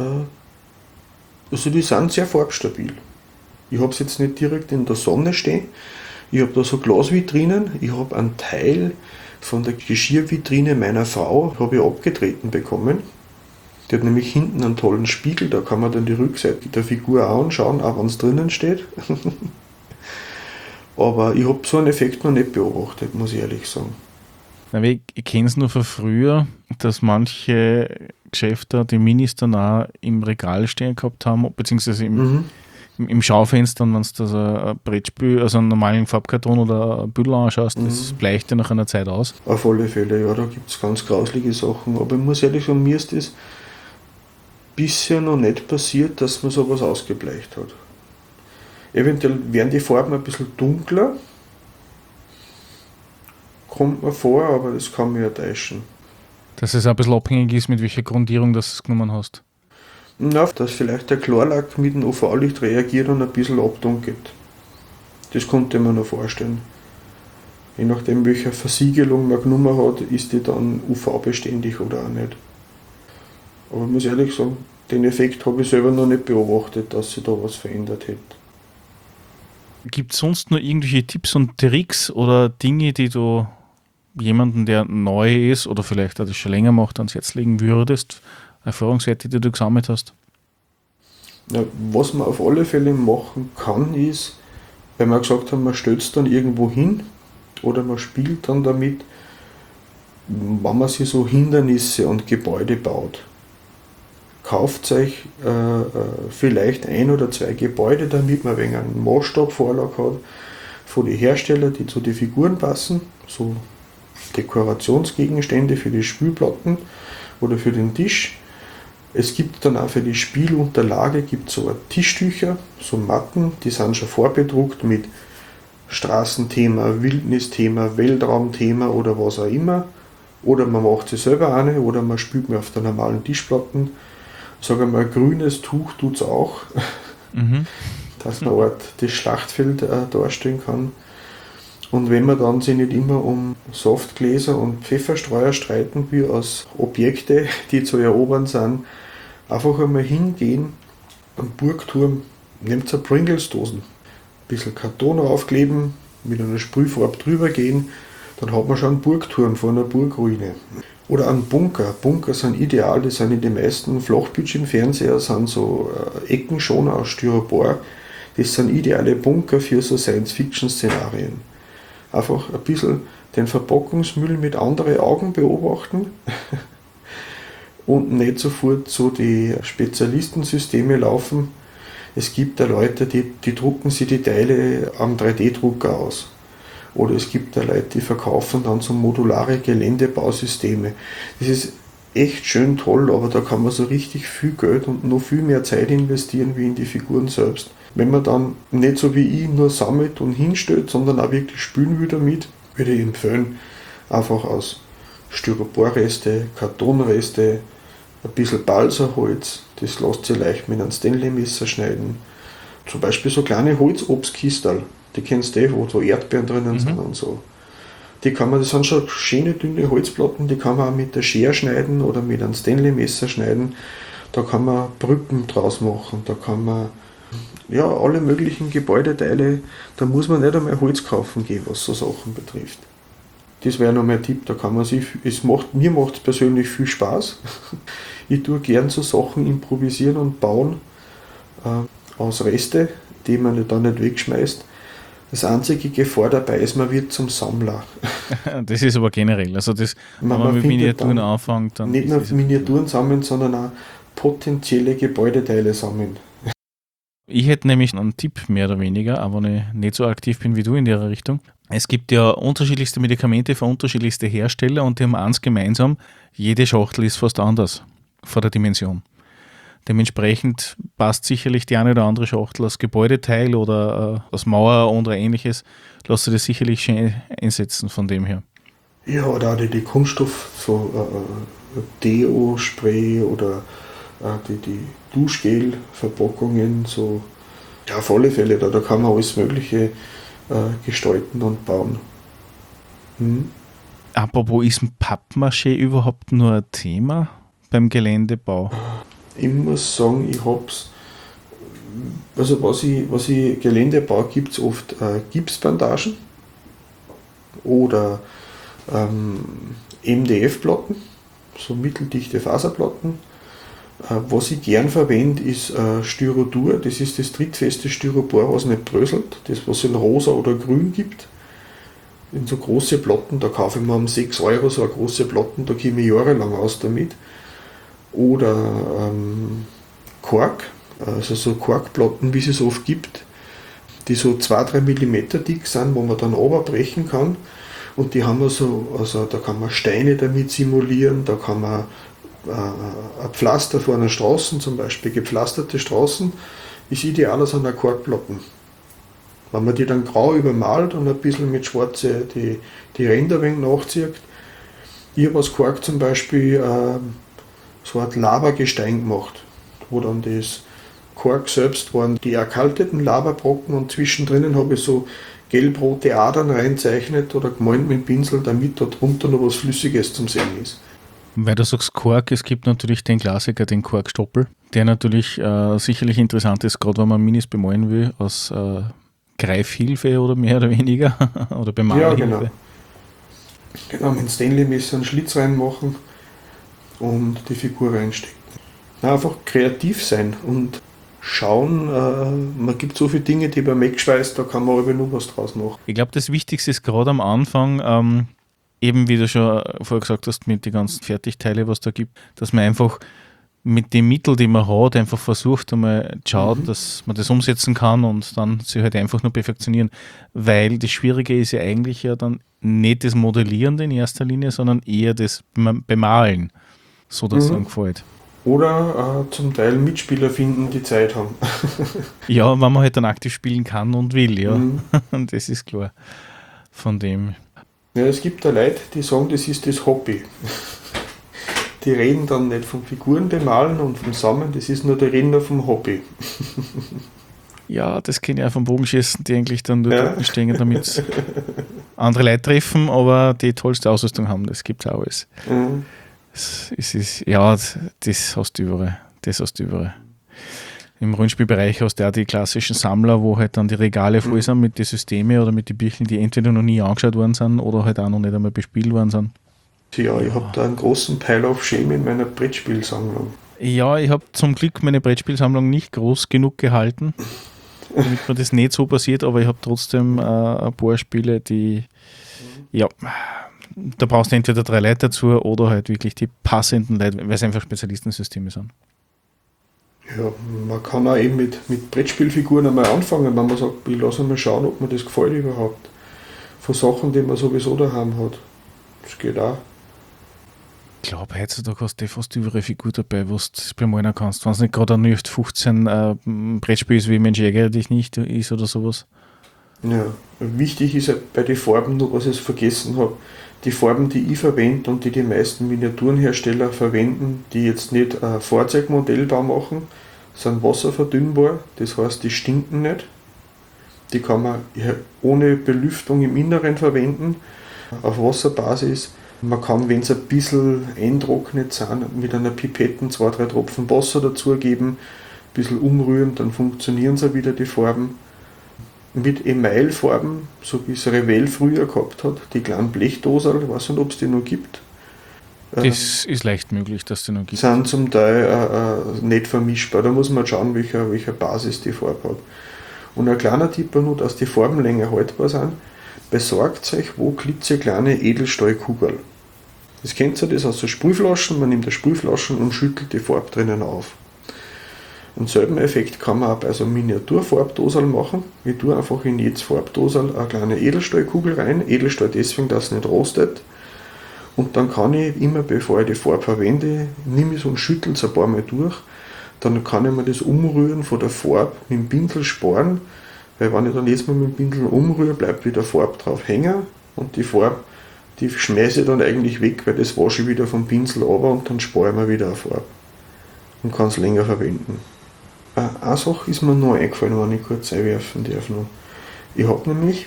also die sind sehr farbstabil. Ich habe es jetzt nicht direkt in der Sonne stehen. Ich habe da so Glasvitrinen. Ich habe einen Teil von der Geschirrvitrine meiner Frau habe ich abgetreten bekommen. Die hat nämlich hinten einen tollen Spiegel, da kann man dann die Rückseite der Figur auch anschauen, auch wenn es drinnen steht. Aber ich habe so einen Effekt noch nicht beobachtet, muss ich ehrlich sagen. Na, ich ich kenne es nur von früher, dass manche Geschäfte die Minis dann auch im Regal stehen gehabt haben, beziehungsweise im, Mhm. im, im Schaufenster, wenn du da so ein Brettspiel, also einen normalen Farbkarton oder ein Büdel anschaust, das Mhm. bleicht ja nach einer Zeit aus. Auf alle Fälle, ja, da gibt es ganz grauslige Sachen. Aber ich muss ehrlich sagen, mir ist das bisher noch nicht passiert, dass man sowas ausgebleicht hat. Eventuell werden die Farben ein bisschen dunkler, kommt mir vor, aber das kann mich ja täuschen. Dass es auch ein bisschen abhängig ist, mit welcher Grundierung du es genommen hast. Na, dass vielleicht der Klarlack mit dem U V-Licht reagiert und ein bisschen abdunkelt. Das konnte man noch vorstellen. Je nachdem, welche Versiegelung man genommen hat, ist die dann U V-beständig oder auch nicht. Aber ich muss ehrlich sagen, den Effekt habe ich selber noch nicht beobachtet, dass sich da was verändert hätte. Gibt es sonst noch irgendwelche Tipps und Tricks oder Dinge, die du jemanden, der neu ist oder vielleicht auch das schon länger macht, ans Herz legen würdest? Erfahrungswerte, die du gesammelt hast? Ja, was man auf alle Fälle machen kann, ist, weil wir gesagt haben, man stellt es dann irgendwo hin oder man spielt dann damit, wenn man sich so Hindernisse und Gebäude baut. Kauft euch äh, äh, vielleicht ein oder zwei Gebäude, damit man wegen einen Maßstabvorlag hat von den Herstellern, die zu den Figuren passen, so Dekorationsgegenstände für die Spielplatten oder für den Tisch. Es gibt dann auch für die Spielunterlage gibt so Tischtücher, so Matten, die sind schon vorbedruckt mit Straßenthema, Wildnisthema, Weltraumthema oder was auch immer. Oder man macht sie selber eine oder man spielt mir auf der normalen Tischplatten. Sagen wir mal, grünes Tuch tut es auch, Mhm. dass man Art das Schlachtfeld äh, darstellen kann. Und wenn man dann sich nicht immer um Softgläser und Pfefferstreuer streiten will als Objekte, die zu erobern sind, einfach einmal hingehen am Burgturm, nehmt eine Pringles-Dosen, ein bisschen Karton aufkleben, mit einer Sprühfarbe drüber gehen, dann hat man schon einen Burgturm von einer Burgruine. Oder einen Bunker. Bunker sind ideal, die sind in den meisten Flachbildschirmfernseher, sind so äh, Ecken schon aus Styropor. Das sind ideale Bunker für so Science-Fiction-Szenarien. einfach ein bisschen den Verpackungsmüll mit anderen Augen beobachten und nicht sofort so die Spezialistensysteme laufen. Es gibt da Leute, die, die drucken sich die Teile am drei D Drucker aus. Oder es gibt da Leute, die verkaufen dann so modulare Geländebausysteme. Das ist echt schön toll, aber da kann man so richtig viel Geld und noch viel mehr Zeit investieren wie in die Figuren selbst. Wenn man dann nicht so wie ich nur sammelt und hinstellt, sondern auch wirklich spielen will damit, würde ich empfehlen, einfach aus Styroporreste, Kartonreste, ein bisschen Balsaholz, das lässt sich leicht mit einem Stanley-Messer schneiden. Zum Beispiel so kleine Holzobstkistel, die kennst du eh, wo so Erdbeeren drinnen mhm. sind und so. Die kann man, das sind schon schöne dünne Holzplatten, die kann man auch mit der Schere schneiden oder mit einem Stanley-Messer schneiden. Da kann man Brücken draus machen, da kann man ja alle möglichen Gebäudeteile, da muss man nicht einmal Holz kaufen gehen, was so Sachen betrifft. Das wäre noch mein Tipp, da kann man sich, es macht, mir macht es persönlich viel Spaß. Ich tue gern so Sachen improvisieren und bauen äh, aus Reste, die man dann nicht wegschmeißt. Das einzige Gefahr dabei ist, man wird zum Sammler. Das ist aber generell, also das, man, wenn man, man mit Miniaturen anfängt, dann nicht nur Miniaturen sammeln, sondern auch potenzielle Gebäudeteile sammeln. Ich hätte nämlich einen Tipp mehr oder weniger, aber wenn ich nicht so aktiv bin wie du in der Richtung. Es gibt ja unterschiedlichste Medikamente für unterschiedlichste Hersteller und die haben eins gemeinsam, jede Schachtel ist fast anders von der Dimension. Dementsprechend passt sicherlich die eine oder andere Schachtel als Gebäudeteil oder äh, als Mauer oder ähnliches, lässt sich das sicherlich schön einsetzen von dem her. Ja, oder auch die, die Kunststoff, so äh, Deo-Spray oder äh, die, die Duschgel-Verpackungen, so, ja, auf alle Fälle, da, da kann man alles Mögliche äh, gestalten und bauen. Hm? Apropos, ist ein Pappmaché überhaupt nur ein Thema beim Geländebau? Ich muss sagen, ich hab's, also was ich, was ich Gelände baue, gibt es oft äh, Gipsbandagen oder ähm, M D F-Platten, so mitteldichte Faserplatten. Äh, was ich gern verwende, ist äh, Styrodur, das ist das trittfeste Styropor, was nicht bröselt, das was es in rosa oder grün gibt. In so große Platten, da kaufe ich mir um sechs Euro so eine große Platten, da komme ich jahrelang aus damit. Oder ähm, Kork, also so Korkplatten, wie es es oft gibt, die so zwei bis drei Millimeter dick sind, wo man dann runterbrechen kann. Und die haben also, also da kann man Steine damit simulieren, da kann man äh, ein Pflaster vor einer Straße, zum Beispiel gepflasterte Straßen, ist ideal aus einer Korkplatten. Wenn man die dann grau übermalt und ein bisschen mit schwarze die, die Ränder ein wenig nachzieht. Ich habe aus Kork zum Beispiel äh, so eine Art Lavagestein gemacht, wo dann das Kork selbst waren die erkalteten Lavabrocken und zwischendrin habe ich so gelb-rote Adern reinzeichnet oder gemalt mit dem Pinsel, damit da drunter noch was Flüssiges zum Sehen ist. Weil du sagst Kork, es gibt natürlich den Klassiker, den Korkstoppel, der natürlich äh, sicherlich interessant ist, gerade wenn man Minis bemalen will, aus äh, Greifhilfe oder mehr oder weniger, oder Bemalhilfe. Ja, genau. Genau, mit dem Stanley-Messer einen Schlitz reinmachen und die Figur reinstecken. Na, einfach kreativ sein und schauen, äh, man gibt so viele Dinge, die beim Wegschweiß, da kann man aber nur was draus machen. Ich glaube, das Wichtigste ist gerade am Anfang, ähm, eben wie du schon vorher gesagt hast, mit den ganzen Fertigteile, was da gibt, dass man einfach mit den Mitteln, die man hat, einfach versucht, einmal schaut, mhm. dass man das umsetzen kann und dann sich halt einfach nur perfektionieren. Weil das Schwierige ist ja eigentlich ja dann nicht das Modellieren in erster Linie, sondern eher das Bemalen, so dass es mhm. einem gefällt. Oder äh, zum Teil Mitspieler finden, die Zeit haben. Ja, wenn man halt dann aktiv spielen kann und will, ja. Mhm. Das ist klar. Von dem. Ja, es gibt da Leute, die sagen, das ist das Hobby. Die reden dann nicht vom Figuren bemalen und vom Sammeln, das ist nur der Reden vom Hobby. Ja, das kenne ich auch vom Bogenschießen, die eigentlich dann nur ja. dort stehen, damit andere Leute treffen, aber die tollste Ausrüstung haben, das gibt es auch alles. Mhm. Es, es ist, ja, das hast du überall. Das hast du überall. Im Rollenspielbereich hast du auch die klassischen Sammler, wo halt dann die Regale voll sind mit den Systemen oder mit den Büchern, die entweder noch nie angeschaut worden sind oder halt auch noch nicht einmal bespielt worden sind. Ja, ich habe da einen großen Pile of Shame in meiner Brettspielsammlung. Ja, ich habe zum Glück meine Brettspielsammlung nicht groß genug gehalten. damit mir das nicht so passiert, aber ich habe trotzdem äh, ein paar Spiele, die, ja, da brauchst du entweder drei Leute dazu oder halt wirklich die passenden Leute, weil es einfach Spezialistensysteme sind. Ja, man kann auch eben mit, mit Brettspielfiguren einmal anfangen, wenn man sagt, ich lasse mal schauen, ob mir das gefällt überhaupt. Von Sachen, die man sowieso daheim hat. Das geht auch. Ich glaube, heutzutage hast du fast überall Figur dabei, was du bemalen kannst. Wenn es nicht gerade ein null acht fünfzehn äh, Brettspiel ist, wie Mensch ärgere dich nicht ist oder sowas. Ja, wichtig ist halt bei den Farben noch, was ich vergessen habe. Die Farben, die ich verwende und die die meisten Miniaturenhersteller verwenden, die jetzt nicht ein Fahrzeugmodellbau machen, sind wasserverdünnbar. Das heißt, die stinken nicht. Die kann man ohne Belüftung im Inneren verwenden, auf Wasserbasis. Man kann, wenn es ein bisschen eintrocknet sind, mit einer Pipette zwei, drei Tropfen Wasser dazugeben, ein bisschen umrühren, dann funktionieren sie wieder, die Farben. Mit Emailfarben, so wie es Revell früher gehabt hat, die kleinen Blechdosen, ich weiß nicht, ob es die noch gibt. Das äh, ist leicht möglich, dass es die noch gibt. Sind zum Teil äh, äh, nicht vermischbar, da muss man schauen, welcher, welcher Basis die Farbe hat. Und ein kleiner Tipp nur, dass die Farben länger haltbar sind, besorgt euch wo klitzekleine Edelstahlkugeln. Das kennt ihr, das aus der Sprühflaschen, man nimmt die Sprühflaschen und schüttelt die Farbe drinnen auf. Und selben Effekt kann man auch bei so Miniaturfarbdoseln machen. Ich tue einfach in jedes Farbdosel eine kleine Edelstahlkugel rein. Edelstahl deswegen, dass es nicht rostet. Und dann kann ich immer, bevor ich die Farbe verwende, nehme ich es und schüttle es ein paar Mal durch. Dann kann ich mir das Umrühren von der Farbe mit dem Pinsel sparen. Weil wenn ich dann jetzt mal mit dem Pinsel umrühre, bleibt wieder Farbe drauf hängen. Und die Farbe, die schmeiße ich dann eigentlich weg, weil das wasche ich wieder vom Pinsel runter und dann spare ich mir wieder eine Farbe. Und kann es länger verwenden. Eine Sache ist mir noch eingefallen, wenn ich kurz einwerfen darf. Noch. Ich habe nämlich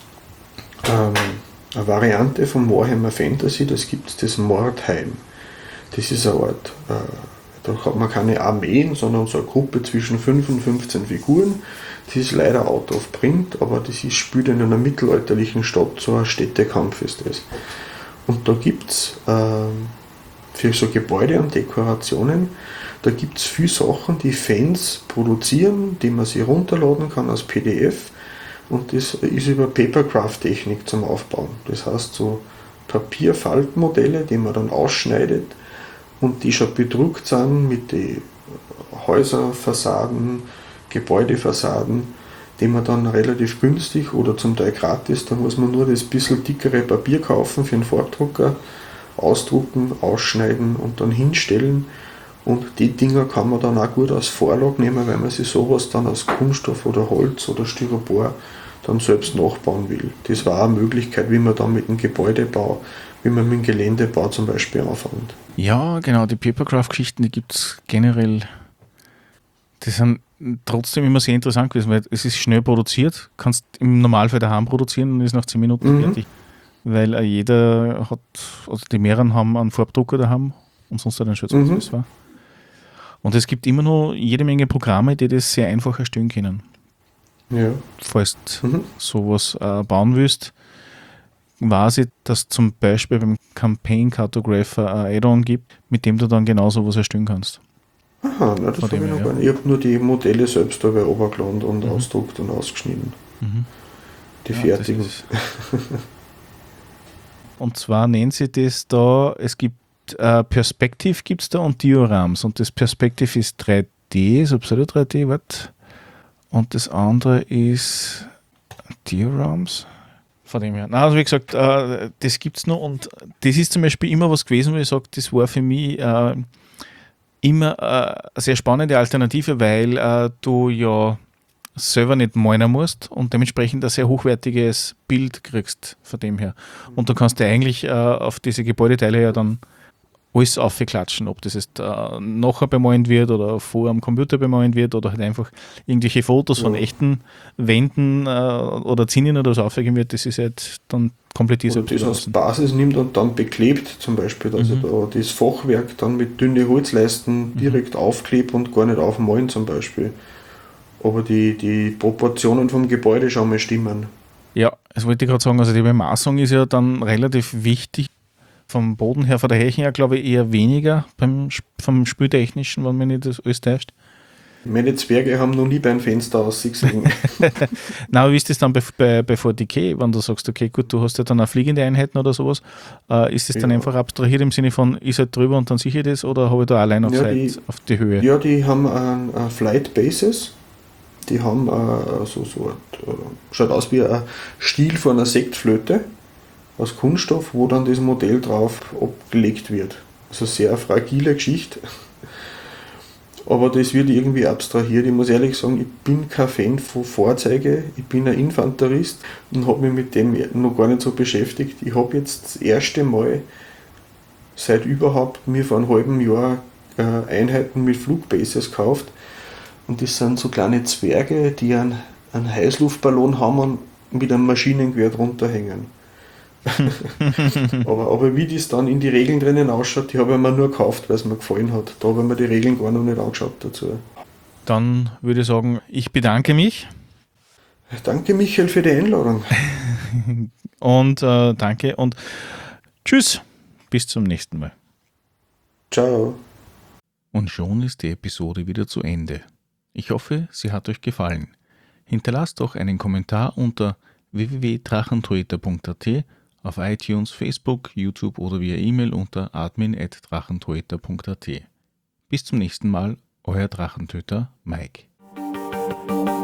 ähm, eine Variante von Warhammer Fantasy, das gibt es, das Mordheim. Das ist eine Art, äh, da hat man keine Armeen, sondern so eine Gruppe zwischen fünf und fünfzehn Figuren. Das ist leider out of print, aber das ist, spielt in einer mittelalterlichen Stadt, so ein Städtekampf ist das. Und da gibt es äh, für so Gebäude und Dekorationen, da gibt es viele Sachen, die Fans produzieren, die man sich runterladen kann als P D F, und das ist über Papercraft-Technik zum Aufbauen. Das heißt so Papierfaltmodelle, die man dann ausschneidet und die schon bedruckt sind mit den Häuserfassaden, Gebäudefassaden, die man dann relativ günstig oder zum Teil gratis, da muss man nur das bisschen dickere Papier kaufen für einen Farbdrucker, ausdrucken, ausschneiden und dann hinstellen. Und die Dinger kann man dann auch gut als Vorlage nehmen, weil man sich sowas dann aus Kunststoff oder Holz oder Styropor dann selbst nachbauen will. Das war eine Möglichkeit, wie man dann mit dem Gebäudebau, wie man mit dem Geländebau zum Beispiel anfängt. Ja, genau, die Papercraft-Geschichten, die gibt es generell. Die sind trotzdem immer sehr interessant gewesen, weil es ist schnell produziert, kannst im Normalfall daheim produzieren und ist nach zehn Minuten mhm. fertig. Weil äh, jeder hat, also die mehreren haben einen Farbdrucker daheim und sonst hat einen Schützer, mhm. das war. Und es gibt immer noch jede Menge Programme, die das sehr einfach erstellen können. Ja. Falls du mhm. sowas äh, bauen willst, weiß ich, dass zum Beispiel beim Campaign Cartographer ein Add-on gibt, mit dem du dann genau sowas erstellen kannst. Aha, na, das habe ich noch ja. gar nicht. Ich habe nur die Modelle selbst dabei runtergeladen und mhm. ausgedruckt und ausgeschnitten. Mhm. Die ja, fertigen. Und zwar nennen sie das da, es gibt Uh, Perspective gibt es da und Diorams. Und das Perspective ist drei D, so Pseudo drei D, was? Und das andere ist Diorams. Von dem her. Na, also wie gesagt, uh, das gibt es noch und das ist zum Beispiel immer was gewesen, wo ich sage, das war für mich uh, immer uh, eine sehr spannende Alternative, weil uh, du ja selber nicht malen musst und dementsprechend ein sehr hochwertiges Bild kriegst von dem her. Und du kannst dir eigentlich uh, auf diese Gebäudeteile ja dann alles aufklatschen, ob das jetzt äh, nachher bemalt wird oder vor am Computer bemalt wird oder halt einfach irgendwelche Fotos ja. von echten Wänden äh, oder Zinnen oder so aufgegeben wird, das ist halt dann komplett diese das als Basis nimmt und dann beklebt zum Beispiel, dass mhm. ich da das Fachwerk dann mit dünnen Holzleisten direkt mhm. aufklebe und gar nicht aufmalen zum Beispiel. Aber die, die Proportionen vom Gebäude schon mal stimmen. Ja, das wollte ich gerade sagen, also die Bemaßung ist ja dann relativ wichtig. Vom Boden her, von der Hechen her, glaube ich, eher weniger beim, vom Spieltechnischen, wenn man nicht das alles täuscht. Meine Zwerge haben noch nie beim Fenster ausgesehen. Na, aber wie ist das dann bei, bei, bei vier D K, wenn du sagst, okay, gut, du hast ja dann auch fliegende Einheiten oder sowas, äh, ist das dann Ja. einfach abstrahiert im Sinne von, ich halt drüber und dann sehe ich das, oder habe ich da allein auf, Ja, Seite, die- auf die Höhe? Ja, die haben ein, ein Flight Bases. Die haben äh, so, so ein, äh, schaut aus wie ein Stiel von einer Sektflöte aus Kunststoff, wo dann das Modell drauf abgelegt wird. Also sehr fragile Geschichte. Aber das wird irgendwie abstrahiert. Ich muss ehrlich sagen, ich bin kein Fan von Fahrzeugen. Ich bin ein Infanterist und habe mich mit dem noch gar nicht so beschäftigt. Ich habe jetzt das erste Mal seit überhaupt mir vor einem halben Jahr äh, Einheiten mit Flugbases gekauft. Und das sind so kleine Zwerge, die einen, einen Heißluftballon haben und mit einem Maschinengewehr drunter hängen. aber, aber wie das dann in die Regeln drinnen ausschaut, die habe ich mir nur gekauft, weil es mir gefallen hat. Da habe ich mir die Regeln gar noch nicht angeschaut dazu. Dann würde ich sagen, ich bedanke mich Danke Michael für die Einladung. und äh, danke und tschüss, bis zum nächsten Mal. Ciao. Und schon ist die Episode wieder zu Ende. Ich hoffe, sie hat euch gefallen. Hinterlasst doch einen Kommentar unter w w w punkt drachentöter punkt a t, auf iTunes, Facebook, YouTube oder via E-Mail unter admin at drachentöter punkt a t. Bis zum nächsten Mal, euer Drachentöter Mike.